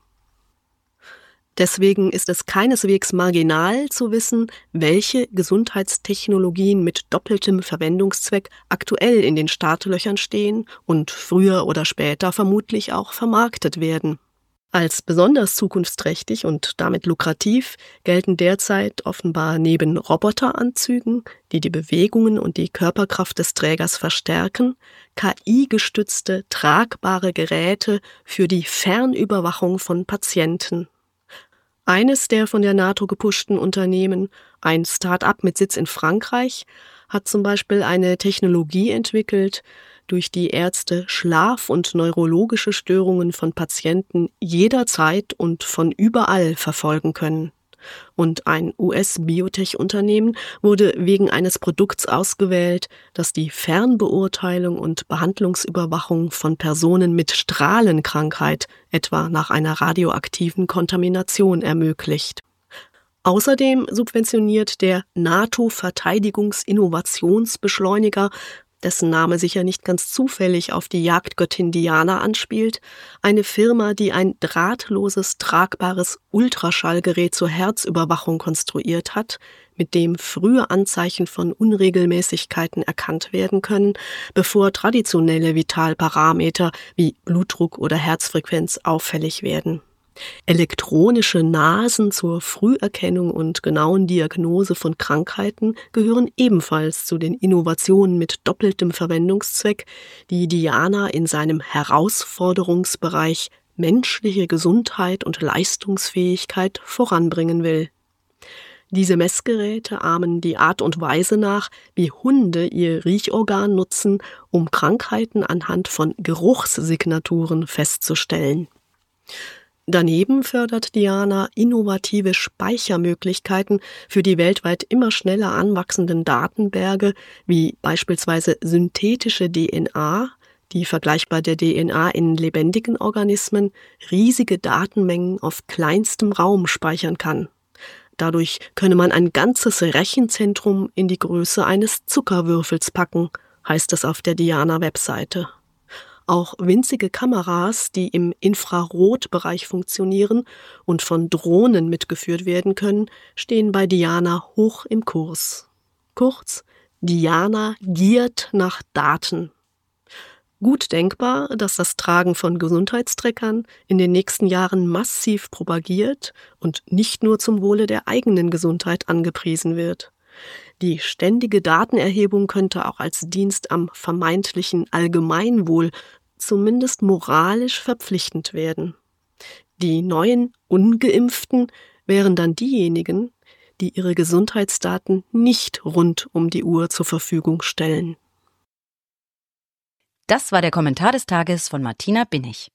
Deswegen ist es keineswegs marginal zu wissen, welche Gesundheitstechnologien mit doppeltem Verwendungszweck aktuell in den Startlöchern stehen und früher oder später vermutlich auch vermarktet werden. Als besonders zukunftsträchtig und damit lukrativ gelten derzeit offenbar neben Roboteranzügen, die die Bewegungen und die Körperkraft des Trägers verstärken, KI-gestützte, tragbare Geräte für die Fernüberwachung von Patienten. Eines der von der NATO gepushten Unternehmen, ein Start-up mit Sitz in Frankreich, hat zum Beispiel eine Technologie entwickelt, durch die Ärzte Schlaf- und neurologische Störungen von Patienten jederzeit und von überall verfolgen können. Und ein US-Biotech-Unternehmen wurde wegen eines Produkts ausgewählt, das die Fernbeurteilung und Behandlungsüberwachung von Personen mit Strahlenkrankheit, etwa nach einer radioaktiven Kontamination, ermöglicht. Außerdem subventioniert der NATO-Verteidigungsinnovationsbeschleuniger, dessen Name sicher nicht ganz zufällig auf die Jagdgöttin Diana anspielt, eine Firma, die ein drahtloses, tragbares Ultraschallgerät zur Herzüberwachung konstruiert hat, mit dem frühe Anzeichen von Unregelmäßigkeiten erkannt werden können, bevor traditionelle Vitalparameter wie Blutdruck oder Herzfrequenz auffällig werden. Elektronische Nasen zur Früherkennung und genauen Diagnose von Krankheiten gehören ebenfalls zu den Innovationen mit doppeltem Verwendungszweck, die Diana in seinem Herausforderungsbereich menschliche Gesundheit und Leistungsfähigkeit voranbringen will. Diese Messgeräte ahmen die Art und Weise nach, wie Hunde ihr Riechorgan nutzen, um Krankheiten anhand von Geruchssignaturen festzustellen. Daneben fördert Diana innovative Speichermöglichkeiten für die weltweit immer schneller anwachsenden Datenberge, wie beispielsweise synthetische DNA, die vergleichbar der DNA in lebendigen Organismen riesige Datenmengen auf kleinstem Raum speichern kann. Dadurch könne man ein ganzes Rechenzentrum in die Größe eines Zuckerwürfels packen, heißt es auf der Diana-Webseite. Auch winzige Kameras, die im Infrarotbereich funktionieren und von Drohnen mitgeführt werden können, stehen bei Diana hoch im Kurs. Kurz, Diana giert nach Daten. Gut denkbar, dass das Tragen von Gesundheitstrackern in den nächsten Jahren massiv propagiert und nicht nur zum Wohle der eigenen Gesundheit angepriesen wird. Die ständige Datenerhebung könnte auch als Dienst am vermeintlichen Allgemeinwohl zumindest moralisch verpflichtend werden. Die neuen Ungeimpften wären dann diejenigen, die ihre Gesundheitsdaten nicht rund um die Uhr zur Verfügung stellen. Das war der Kommentar des Tages von Martina Binnig.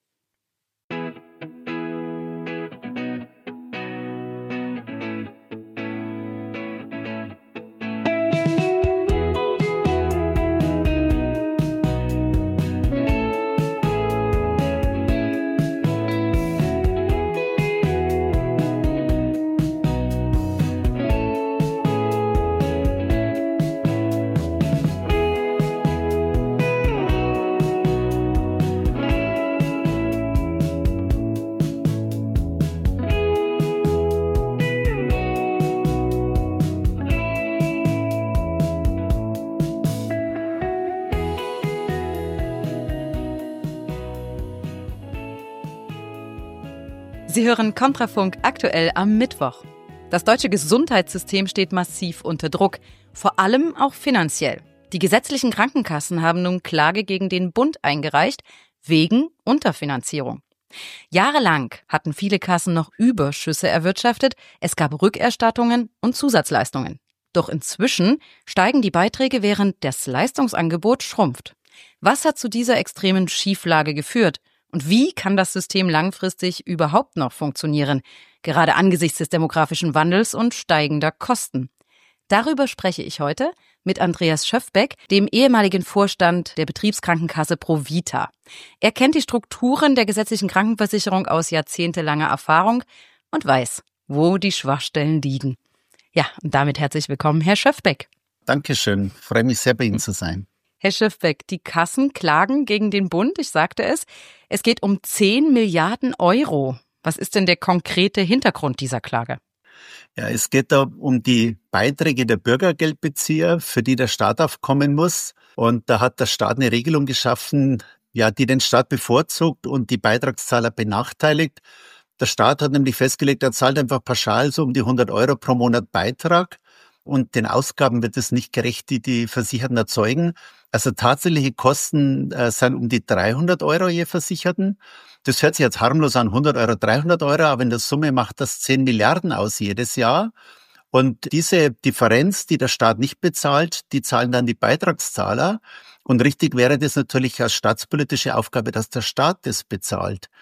Sie hören Kontrafunk aktuell am Mittwoch. Das deutsche Gesundheitssystem steht massiv unter Druck, vor allem auch finanziell. Die gesetzlichen Krankenkassen haben nun Klage gegen den Bund eingereicht, wegen Unterfinanzierung. Jahrelang hatten viele Kassen noch Überschüsse erwirtschaftet, es gab Rückerstattungen und Zusatzleistungen. Doch inzwischen steigen die Beiträge, während das Leistungsangebot schrumpft. Was hat zu dieser extremen Schieflage geführt? Und wie kann das System langfristig überhaupt noch funktionieren, gerade angesichts des demografischen Wandels und steigender Kosten? Darüber spreche ich heute mit Andreas Schöffbeck, dem ehemaligen Vorstand der Betriebskrankenkasse Provita. Er kennt die Strukturen der gesetzlichen Krankenversicherung aus jahrzehntelanger Erfahrung und weiß, wo die Schwachstellen liegen. Ja, und damit herzlich willkommen, Herr Schöffbeck. Dankeschön, freue mich sehr, bei Ihnen zu sein. Herr Schöffbeck, die Kassen klagen gegen den Bund, ich sagte es. Es geht um 10 Milliarden Euro. Was ist denn der konkrete Hintergrund dieser Klage? Ja, es geht da um die Beiträge der Bürgergeldbezieher, für die der Staat aufkommen muss. Und da hat der Staat eine Regelung geschaffen, ja, die den Staat bevorzugt und die Beitragszahler benachteiligt. Der Staat hat nämlich festgelegt, er zahlt einfach pauschal so um die 100 Euro pro Monat Beitrag. Und den Ausgaben wird es nicht gerecht, die die Versicherten erzeugen. Also tatsächliche Kosten sind um die 300 Euro je Versicherten. Das hört sich jetzt harmlos an, 100 Euro, 300 Euro, aber in der Summe macht das 10 Milliarden aus jedes Jahr. Und diese Differenz, die der Staat nicht bezahlt, die zahlen dann die Beitragszahler. Und richtig wäre das natürlich als staatspolitische Aufgabe, dass der Staat das bezahlt.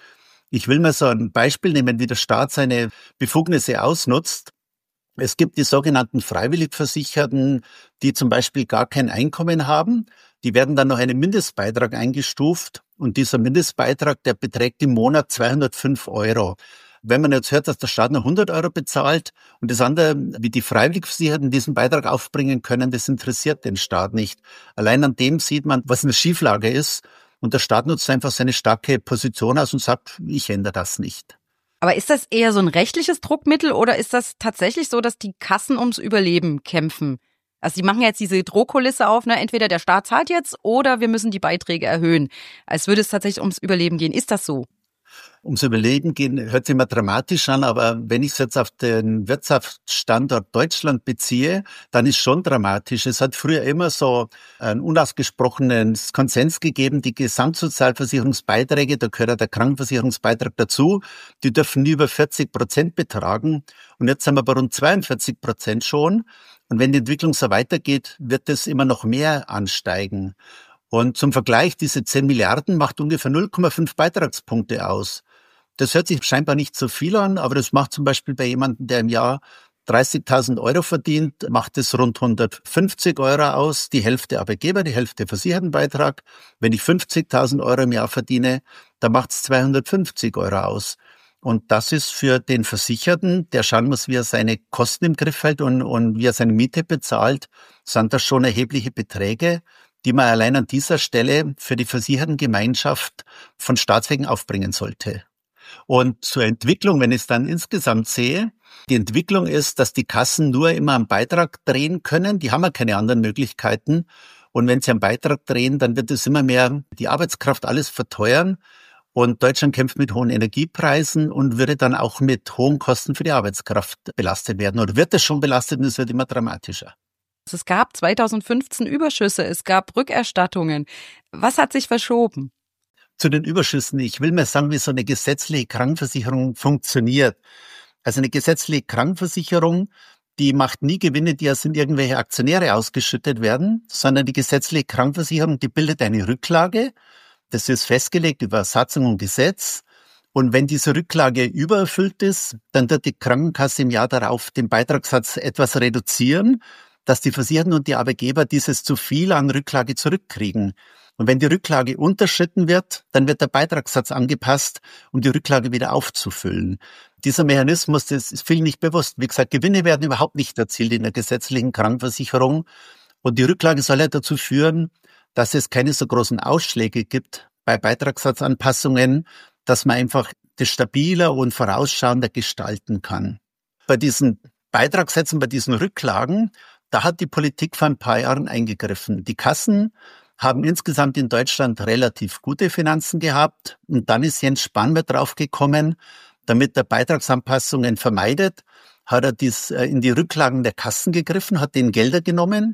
Ich will mal so ein Beispiel nehmen, wie der Staat seine Befugnisse ausnutzt. Es gibt die sogenannten Freiwilligversicherten, die zum Beispiel gar kein Einkommen haben. Die werden dann noch einen Mindestbeitrag eingestuft und dieser Mindestbeitrag, der beträgt im Monat 205 Euro. Wenn man jetzt hört, dass der Staat nur 100 Euro bezahlt und das andere, wie die Freiwilligversicherten diesen Beitrag aufbringen können, das interessiert den Staat nicht. Allein an dem sieht man, was eine Schieflage ist und der Staat nutzt einfach seine starke Position aus und sagt, ich ändere das nicht. Aber ist das eher so ein rechtliches Druckmittel oder ist das tatsächlich so, dass die Kassen ums Überleben kämpfen? Also die machen jetzt diese Drohkulisse auf, ne? Entweder der Staat zahlt jetzt oder wir müssen die Beiträge erhöhen. Als würde es tatsächlich ums Überleben gehen. Ist das so? Ums Überleben gehen hört sich immer dramatisch an, aber wenn ich es jetzt auf den Wirtschaftsstandort Deutschland beziehe, dann ist schon dramatisch. Es hat früher immer so einen unausgesprochenen Konsens gegeben, die Gesamtsozialversicherungsbeiträge, da gehört ja der Krankenversicherungsbeitrag dazu, die dürfen nie über 40% betragen. Und jetzt sind wir bei rund 42% schon. Und wenn die Entwicklung so weitergeht, wird es immer noch mehr ansteigen. Und zum Vergleich, diese 10 Milliarden macht ungefähr 0,5 Beitragspunkte aus. Das hört sich scheinbar nicht so viel an, aber das macht zum Beispiel bei jemandem, der im Jahr 30.000 Euro verdient, macht es rund 150 Euro aus, die Hälfte Arbeitgeber, die Hälfte Versichertenbeitrag. Wenn ich 50.000 Euro im Jahr verdiene, dann macht es 250 Euro aus. Und das ist für den Versicherten, der schauen muss, wie er seine Kosten im Griff hält und wie er seine Miete bezahlt, sind das schon erhebliche Beträge, die man allein an dieser Stelle für die Versichertengemeinschaft von Staatswegen aufbringen sollte. Und zur Entwicklung, wenn ich es dann insgesamt sehe, die Entwicklung ist, dass die Kassen nur immer am Beitrag drehen können. Die haben ja keine anderen Möglichkeiten. Und wenn sie am Beitrag drehen, dann wird es immer mehr die Arbeitskraft alles verteuern. Und Deutschland kämpft mit hohen Energiepreisen und würde dann auch mit hohen Kosten für die Arbeitskraft belastet werden. Oder wird es schon belastet und es wird immer dramatischer. Es gab 2015 Überschüsse, es gab Rückerstattungen. Was hat sich verschoben? Zu den Überschüssen. Ich will mal sagen, wie so eine gesetzliche Krankenversicherung funktioniert. Also eine gesetzliche Krankenversicherung, die macht nie Gewinne, die aus in irgendwelche Aktionäre ausgeschüttet werden, sondern die gesetzliche Krankenversicherung, die bildet eine Rücklage. Das ist festgelegt über Satzung und Gesetz. Und wenn diese Rücklage übererfüllt ist, dann wird die Krankenkasse im Jahr darauf den Beitragssatz etwas reduzieren, dass die Versicherten und die Arbeitgeber dieses zu viel an Rücklage zurückkriegen. Und wenn die Rücklage unterschritten wird, dann wird der Beitragssatz angepasst, um die Rücklage wieder aufzufüllen. Dieser Mechanismus, das ist vielen nicht bewusst. Wie gesagt, Gewinne werden überhaupt nicht erzielt in der gesetzlichen Krankenversicherung. Und die Rücklage soll ja dazu führen, dass es keine so großen Ausschläge gibt bei Beitragssatzanpassungen, dass man einfach das stabiler und vorausschauender gestalten kann. Bei diesen Beitragssätzen, bei diesen Rücklagen, da hat die Politik vor ein paar Jahren eingegriffen. Die Kassen haben insgesamt in Deutschland relativ gute Finanzen gehabt. Und dann ist Jens Spahn mit draufgekommen, damit er Beitragsanpassungen vermeidet, hat er in die Rücklagen der Kassen gegriffen, hat denen Gelder genommen.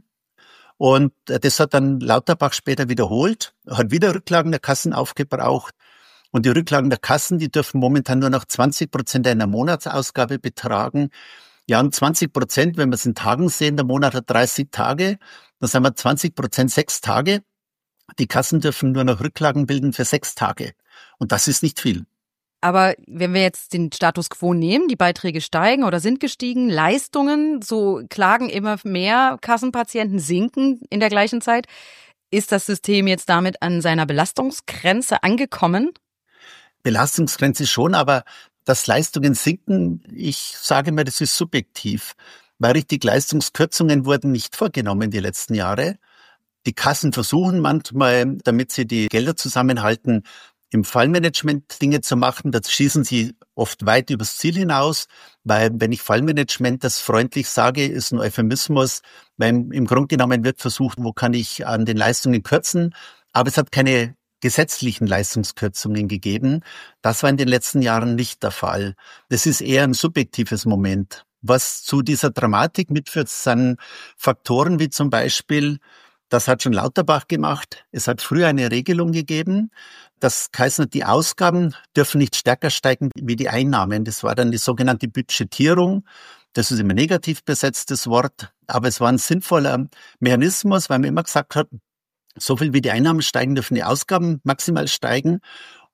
Und das hat dann Lauterbach später wiederholt, hat wieder Rücklagen der Kassen aufgebraucht. Und die Rücklagen der Kassen, die dürfen momentan nur noch 20% einer Monatsausgabe betragen. Ja, und 20%, wenn wir es in Tagen sehen, der Monat hat 30 Tage, dann sind wir 20% 6 Tage. Die Kassen dürfen nur noch Rücklagen bilden für 6 Tage. Und das ist nicht viel. Aber wenn wir jetzt den Status quo nehmen, die Beiträge steigen oder sind gestiegen, Leistungen, so klagen immer mehr Kassenpatienten, sinken in der gleichen Zeit. Ist das System jetzt damit an seiner Belastungsgrenze angekommen? Belastungsgrenze schon, aber dass Leistungen sinken, ich sage mir, das ist subjektiv, weil richtig Leistungskürzungen wurden nicht vorgenommen die letzten Jahre. Die Kassen versuchen manchmal, damit sie die Gelder zusammenhalten, im Fallmanagement Dinge zu machen. Da schießen sie oft weit übers Ziel hinaus, weil wenn ich Fallmanagement das freundlich sage, ist ein Euphemismus, weil im Grunde genommen wird versucht, wo kann ich an den Leistungen kürzen, aber es hat keine gesetzlichen Leistungskürzungen gegeben. Das war in den letzten Jahren nicht der Fall. Das ist eher ein subjektives Moment. Was zu dieser Dramatik mitführt, sind Faktoren wie zum Beispiel, das hat schon Lauterbach gemacht, es hat früher eine Regelung gegeben, das heißt, die Ausgaben dürfen nicht stärker steigen wie die Einnahmen. Das war dann die sogenannte Budgetierung. Das ist immer negativ besetztes Wort, aber es war ein sinnvoller Mechanismus, weil man immer gesagt hat, so viel wie die Einnahmen steigen, dürfen die Ausgaben maximal steigen.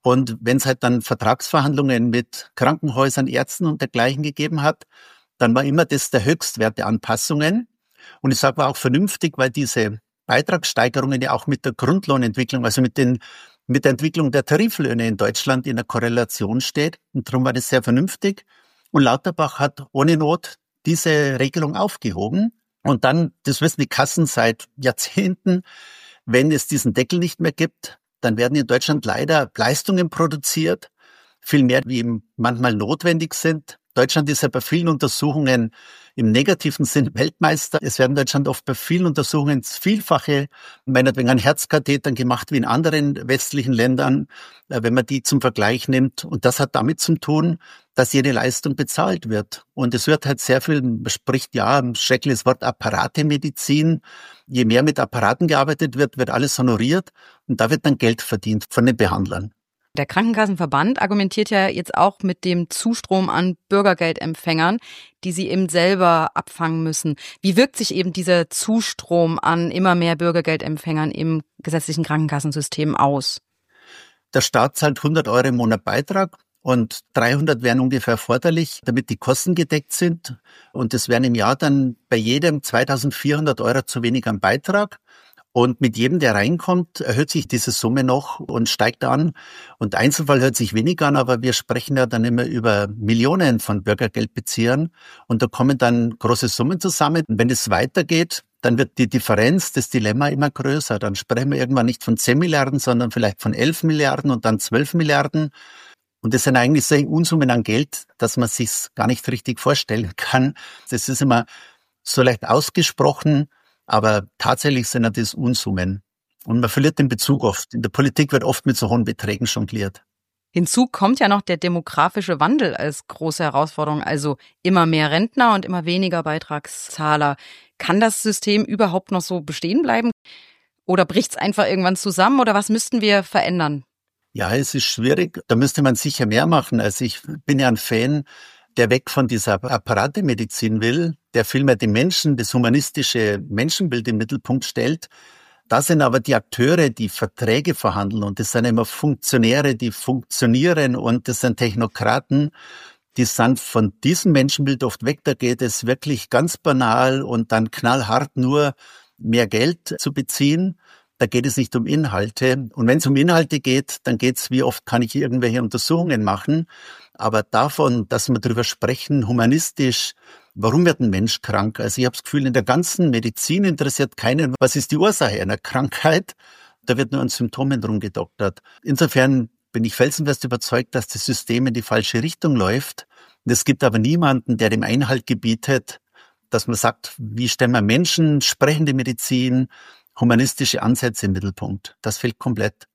Und wenn es halt dann Vertragsverhandlungen mit Krankenhäusern, Ärzten und dergleichen gegeben hat, dann war immer das der Höchstwert der Anpassungen. Und ich sage, war auch vernünftig, weil diese Beitragssteigerungen ja auch mit der Grundlohnentwicklung, also mit der Entwicklung der Tariflöhne in Deutschland in der Korrelation steht. Und darum war das sehr vernünftig. Und Lauterbach hat ohne Not diese Regelung aufgehoben. Und dann, das wissen die Kassen seit Jahrzehnten, wenn es diesen Deckel nicht mehr gibt, dann werden in Deutschland leider Leistungen produziert, viel mehr wie eben manchmal notwendig sind. Deutschland ist ja bei vielen Untersuchungen im negativen Sinn Weltmeister. Es werden in Deutschland oft bei vielen Untersuchungen das Vielfache, meinetwegen an Herzkathetern gemacht wie in anderen westlichen Ländern, wenn man die zum Vergleich nimmt. Und das hat damit zu tun, dass jede Leistung bezahlt wird. Und es wird halt sehr viel, man spricht ja, ein schreckliches Wort Apparatemedizin. Je mehr mit Apparaten gearbeitet wird, wird alles honoriert. Und da wird dann Geld verdient von den Behandlern. Der Krankenkassenverband argumentiert ja jetzt auch mit dem Zustrom an Bürgergeldempfängern, die sie eben selber abfangen müssen. Wie wirkt sich eben dieser Zustrom an immer mehr Bürgergeldempfängern im gesetzlichen Krankenkassensystem aus? Der Staat zahlt 100 Euro im Monat Beitrag und 300 wären ungefähr erforderlich, damit die Kosten gedeckt sind. Und es wären im Jahr dann bei jedem 2400 Euro zu wenig am Beitrag. Und mit jedem, der reinkommt, erhöht sich diese Summe noch und steigt an. Und Einzelfall hört sich weniger an, aber wir sprechen ja dann immer über Millionen von Bürgergeldbeziehern. Und da kommen dann große Summen zusammen. Und wenn es weitergeht, dann wird die Differenz, das Dilemma immer größer. Dann sprechen wir irgendwann nicht von 10 Milliarden, sondern vielleicht von 11 Milliarden und dann 12 Milliarden. Und das sind eigentlich so Unsummen an Geld, dass man sich's gar nicht richtig vorstellen kann. Das ist immer so leicht ausgesprochen, aber tatsächlich sind das Unsummen. Und man verliert den Bezug oft. In der Politik wird oft mit so hohen Beträgen jongliert. Hinzu kommt ja noch der demografische Wandel als große Herausforderung, also immer mehr Rentner und immer weniger Beitragszahler. Kann das System überhaupt noch so bestehen bleiben? Oder bricht es einfach irgendwann zusammen? Oder was müssten wir verändern? Ja, es ist schwierig. Da müsste man sicher mehr machen. Also ich bin ja ein Fan, der weg von dieser Apparatemedizin will, der vielmehr den Menschen, das humanistische Menschenbild im Mittelpunkt stellt. Da sind aber die Akteure, die Verträge verhandeln, und das sind immer Funktionäre, die funktionieren, und das sind Technokraten, die sind von diesem Menschenbild oft weg. Da geht es wirklich ganz banal und dann knallhart nur mehr Geld zu beziehen. Da geht es nicht um Inhalte. Und wenn es um Inhalte geht, dann geht es, wie oft kann ich irgendwelche Untersuchungen machen. Aber davon, dass wir darüber sprechen, humanistisch, warum wird ein Mensch krank? Also ich habe das Gefühl, in der ganzen Medizin interessiert keinen, was ist die Ursache einer Krankheit. Da wird nur an Symptomen rumgedoktert. Insofern bin ich felsenfest überzeugt, dass das System in die falsche Richtung läuft. Und es gibt aber niemanden, der dem Einhalt gebietet, dass man sagt, wie stellen wir Menschen, sprechende Medizin, humanistische Ansätze im Mittelpunkt. Das fehlt komplett.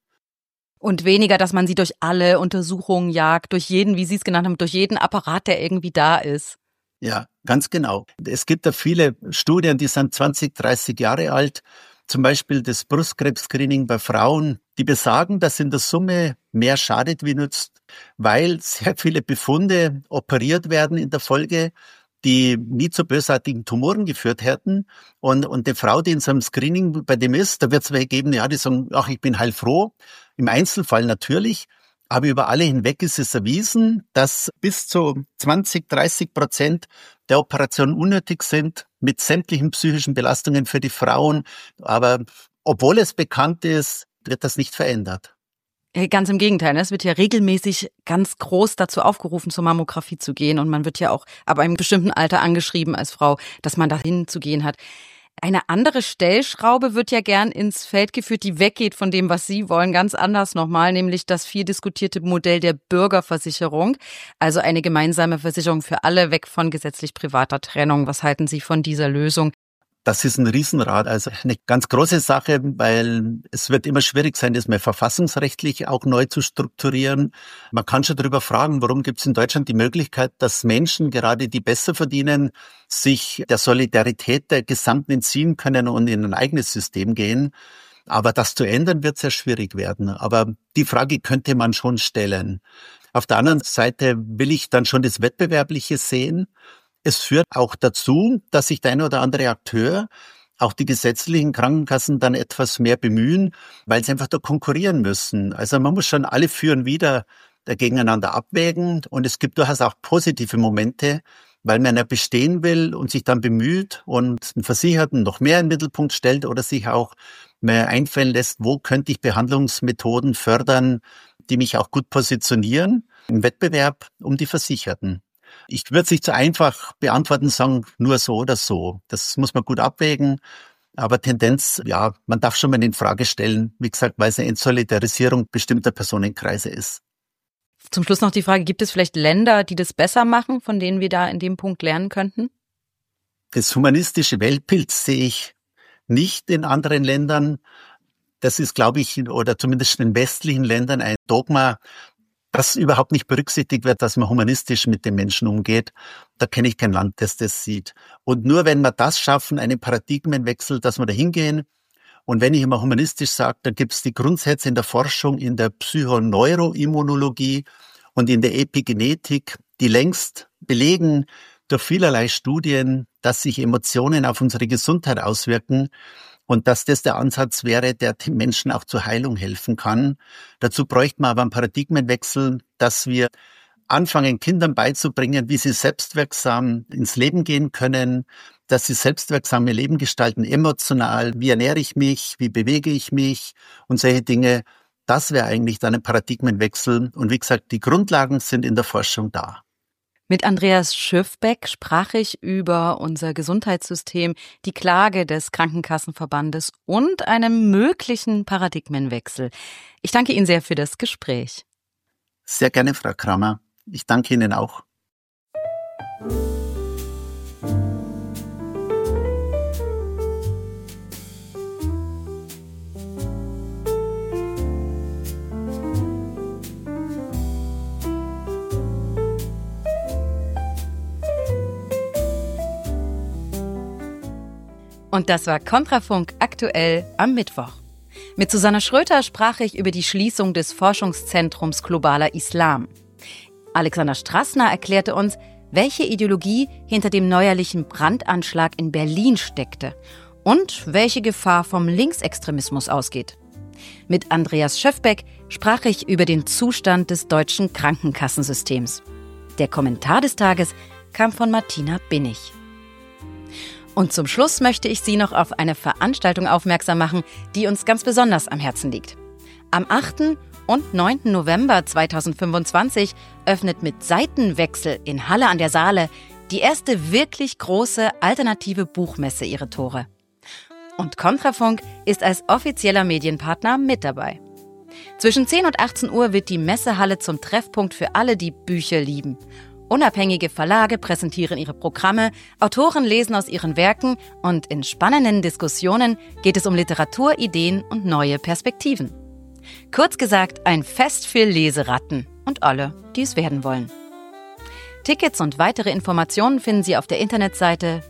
Und weniger, dass man sie durch alle Untersuchungen jagt, durch jeden, wie Sie es genannt haben, durch jeden Apparat, der irgendwie da ist. Ja, ganz genau. Es gibt da viele Studien, die sind 20, 30 Jahre alt. Zum Beispiel das Brustkrebs-Screening bei Frauen, die besagen, dass in der Summe mehr schadet wie nützt, weil sehr viele Befunde operiert werden in der Folge, die nie zu bösartigen Tumoren geführt hätten. Und die Frau, die in so einem Screening bei dem ist, da wird es welche geben, ja, die sagen, ach, ich bin heilfroh. Im Einzelfall natürlich. Aber über alle hinweg ist es erwiesen, dass bis zu 20-30% der Operationen unnötig sind, mit sämtlichen psychischen Belastungen für die Frauen. Aber obwohl es bekannt ist, wird das nicht verändert. Ganz im Gegenteil, es wird ja regelmäßig ganz groß dazu aufgerufen, zur Mammographie zu gehen. Und man wird ja auch ab einem bestimmten Alter angeschrieben als Frau, dass man dahin zu gehen hat. Eine andere Stellschraube wird ja gern ins Feld geführt, die weggeht von dem, was Sie wollen, ganz anders nochmal, nämlich das viel diskutierte Modell der Bürgerversicherung, also eine gemeinsame Versicherung für alle, weg von gesetzlich privater Trennung. Was halten Sie von dieser Lösung? Das ist ein Riesenrad, also eine ganz große Sache, weil es wird immer schwierig sein, das mal verfassungsrechtlich auch neu zu strukturieren. Man kann schon darüber fragen, warum gibt es in Deutschland die Möglichkeit, dass Menschen, gerade die besser verdienen, sich der Solidarität der Gesamten entziehen können und in ein eigenes System gehen. Aber das zu ändern, wird sehr schwierig werden. Aber die Frage könnte man schon stellen. Auf der anderen Seite will ich dann schon das Wettbewerbliche sehen. Es führt auch dazu, dass sich der eine oder andere Akteur auch die gesetzlichen Krankenkassen dann etwas mehr bemühen, weil sie einfach da konkurrieren müssen. Also man muss schon alle Für und Wider gegeneinander abwägen und es gibt durchaus auch positive Momente, weil man ja bestehen will und sich dann bemüht und einen Versicherten noch mehr in den Mittelpunkt stellt oder sich auch mehr einfallen lässt, wo könnte ich Behandlungsmethoden fördern, die mich auch gut positionieren im Wettbewerb um die Versicherten. Ich würde es nicht so einfach beantworten, sagen, nur so oder so. Das muss man gut abwägen. Aber Tendenz, ja, man darf schon mal in Frage stellen, wie gesagt, weil es eine Entsolidarisierung bestimmter Personenkreise ist. Zum Schluss noch die Frage, gibt es vielleicht Länder, die das besser machen, von denen wir da in dem Punkt lernen könnten? Das humanistische Weltbild sehe ich nicht in anderen Ländern. Das ist, glaube ich, oder zumindest in den westlichen Ländern ein Dogma, das überhaupt nicht berücksichtigt wird, dass man humanistisch mit den Menschen umgeht. Da kenne ich kein Land, das das sieht. Und nur wenn wir das schaffen, einen Paradigmenwechsel, dass wir da hingehen. Und wenn ich immer humanistisch sage, dann gibt es die Grundsätze in der Forschung, in der Psychoneuroimmunologie und in der Epigenetik, die längst belegen durch vielerlei Studien, dass sich Emotionen auf unsere Gesundheit auswirken und dass das der Ansatz wäre, der den Menschen auch zur Heilung helfen kann. Dazu bräuchte man aber einen Paradigmenwechsel, dass wir anfangen, Kindern beizubringen, wie sie selbstwirksam ins Leben gehen können, dass sie selbstwirksame Leben gestalten, emotional, wie ernähre ich mich, wie bewege ich mich und solche Dinge. Das wäre eigentlich dann ein Paradigmenwechsel. Und wie gesagt, die Grundlagen sind in der Forschung da. Mit Andreas Schöffbeck sprach ich über unser Gesundheitssystem, die Klage des Krankenkassenverbandes und einem möglichen Paradigmenwechsel. Ich danke Ihnen sehr für das Gespräch. Sehr gerne, Frau Kramer. Ich danke Ihnen auch. Und das war Kontrafunk aktuell am Mittwoch. Mit Susanne Schröter sprach ich über die Schließung des Forschungszentrums Globaler Islam. Alexander Strassner erklärte uns, welche Ideologie hinter dem neuerlichen Brandanschlag in Berlin steckte und welche Gefahr vom Linksextremismus ausgeht. Mit Andreas Schöffbeck sprach ich über den Zustand des deutschen Krankenkassensystems. Der Kommentar des Tages kam von Martina Binnig. Und zum Schluss möchte ich Sie noch auf eine Veranstaltung aufmerksam machen, die uns ganz besonders am Herzen liegt. Am 8. und 9. November 2025 öffnet mit Seitenwechsel in Halle an der Saale die erste wirklich große alternative Buchmesse ihre Tore. Und Kontrafunk ist als offizieller Medienpartner mit dabei. Zwischen 10 und 18 Uhr wird die Messehalle zum Treffpunkt für alle, die Bücher lieben. Unabhängige Verlage präsentieren ihre Programme, Autoren lesen aus ihren Werken und in spannenden Diskussionen geht es um Literatur, Ideen und neue Perspektiven. Kurz gesagt, ein Fest für Leseratten und alle, die es werden wollen. Tickets und weitere Informationen finden Sie auf der Internetseite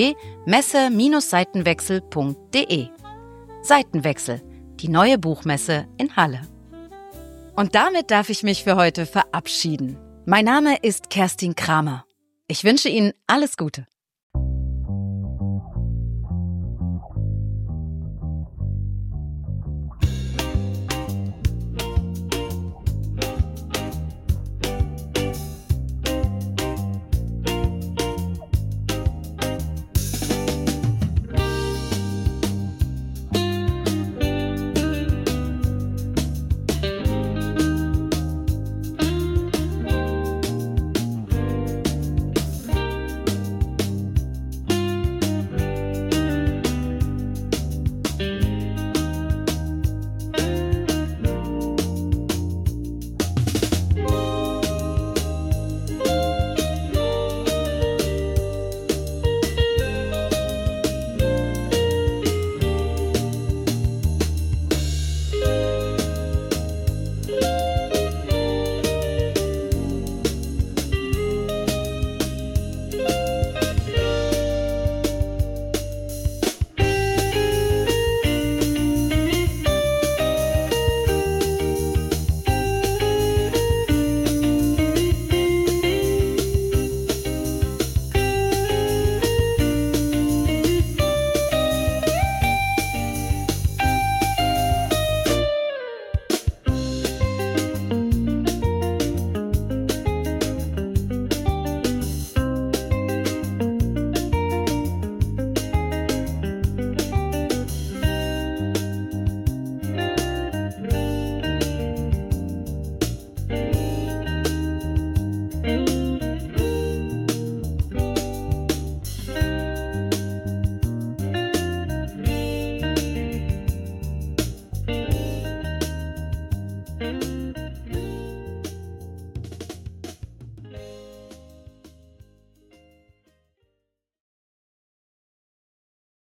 www.messe-seitenwechsel.de. Seitenwechsel, die neue Buchmesse in Halle. Und damit darf ich mich für heute verabschieden. Mein Name ist Kerstin Kramer. Ich wünsche Ihnen alles Gute.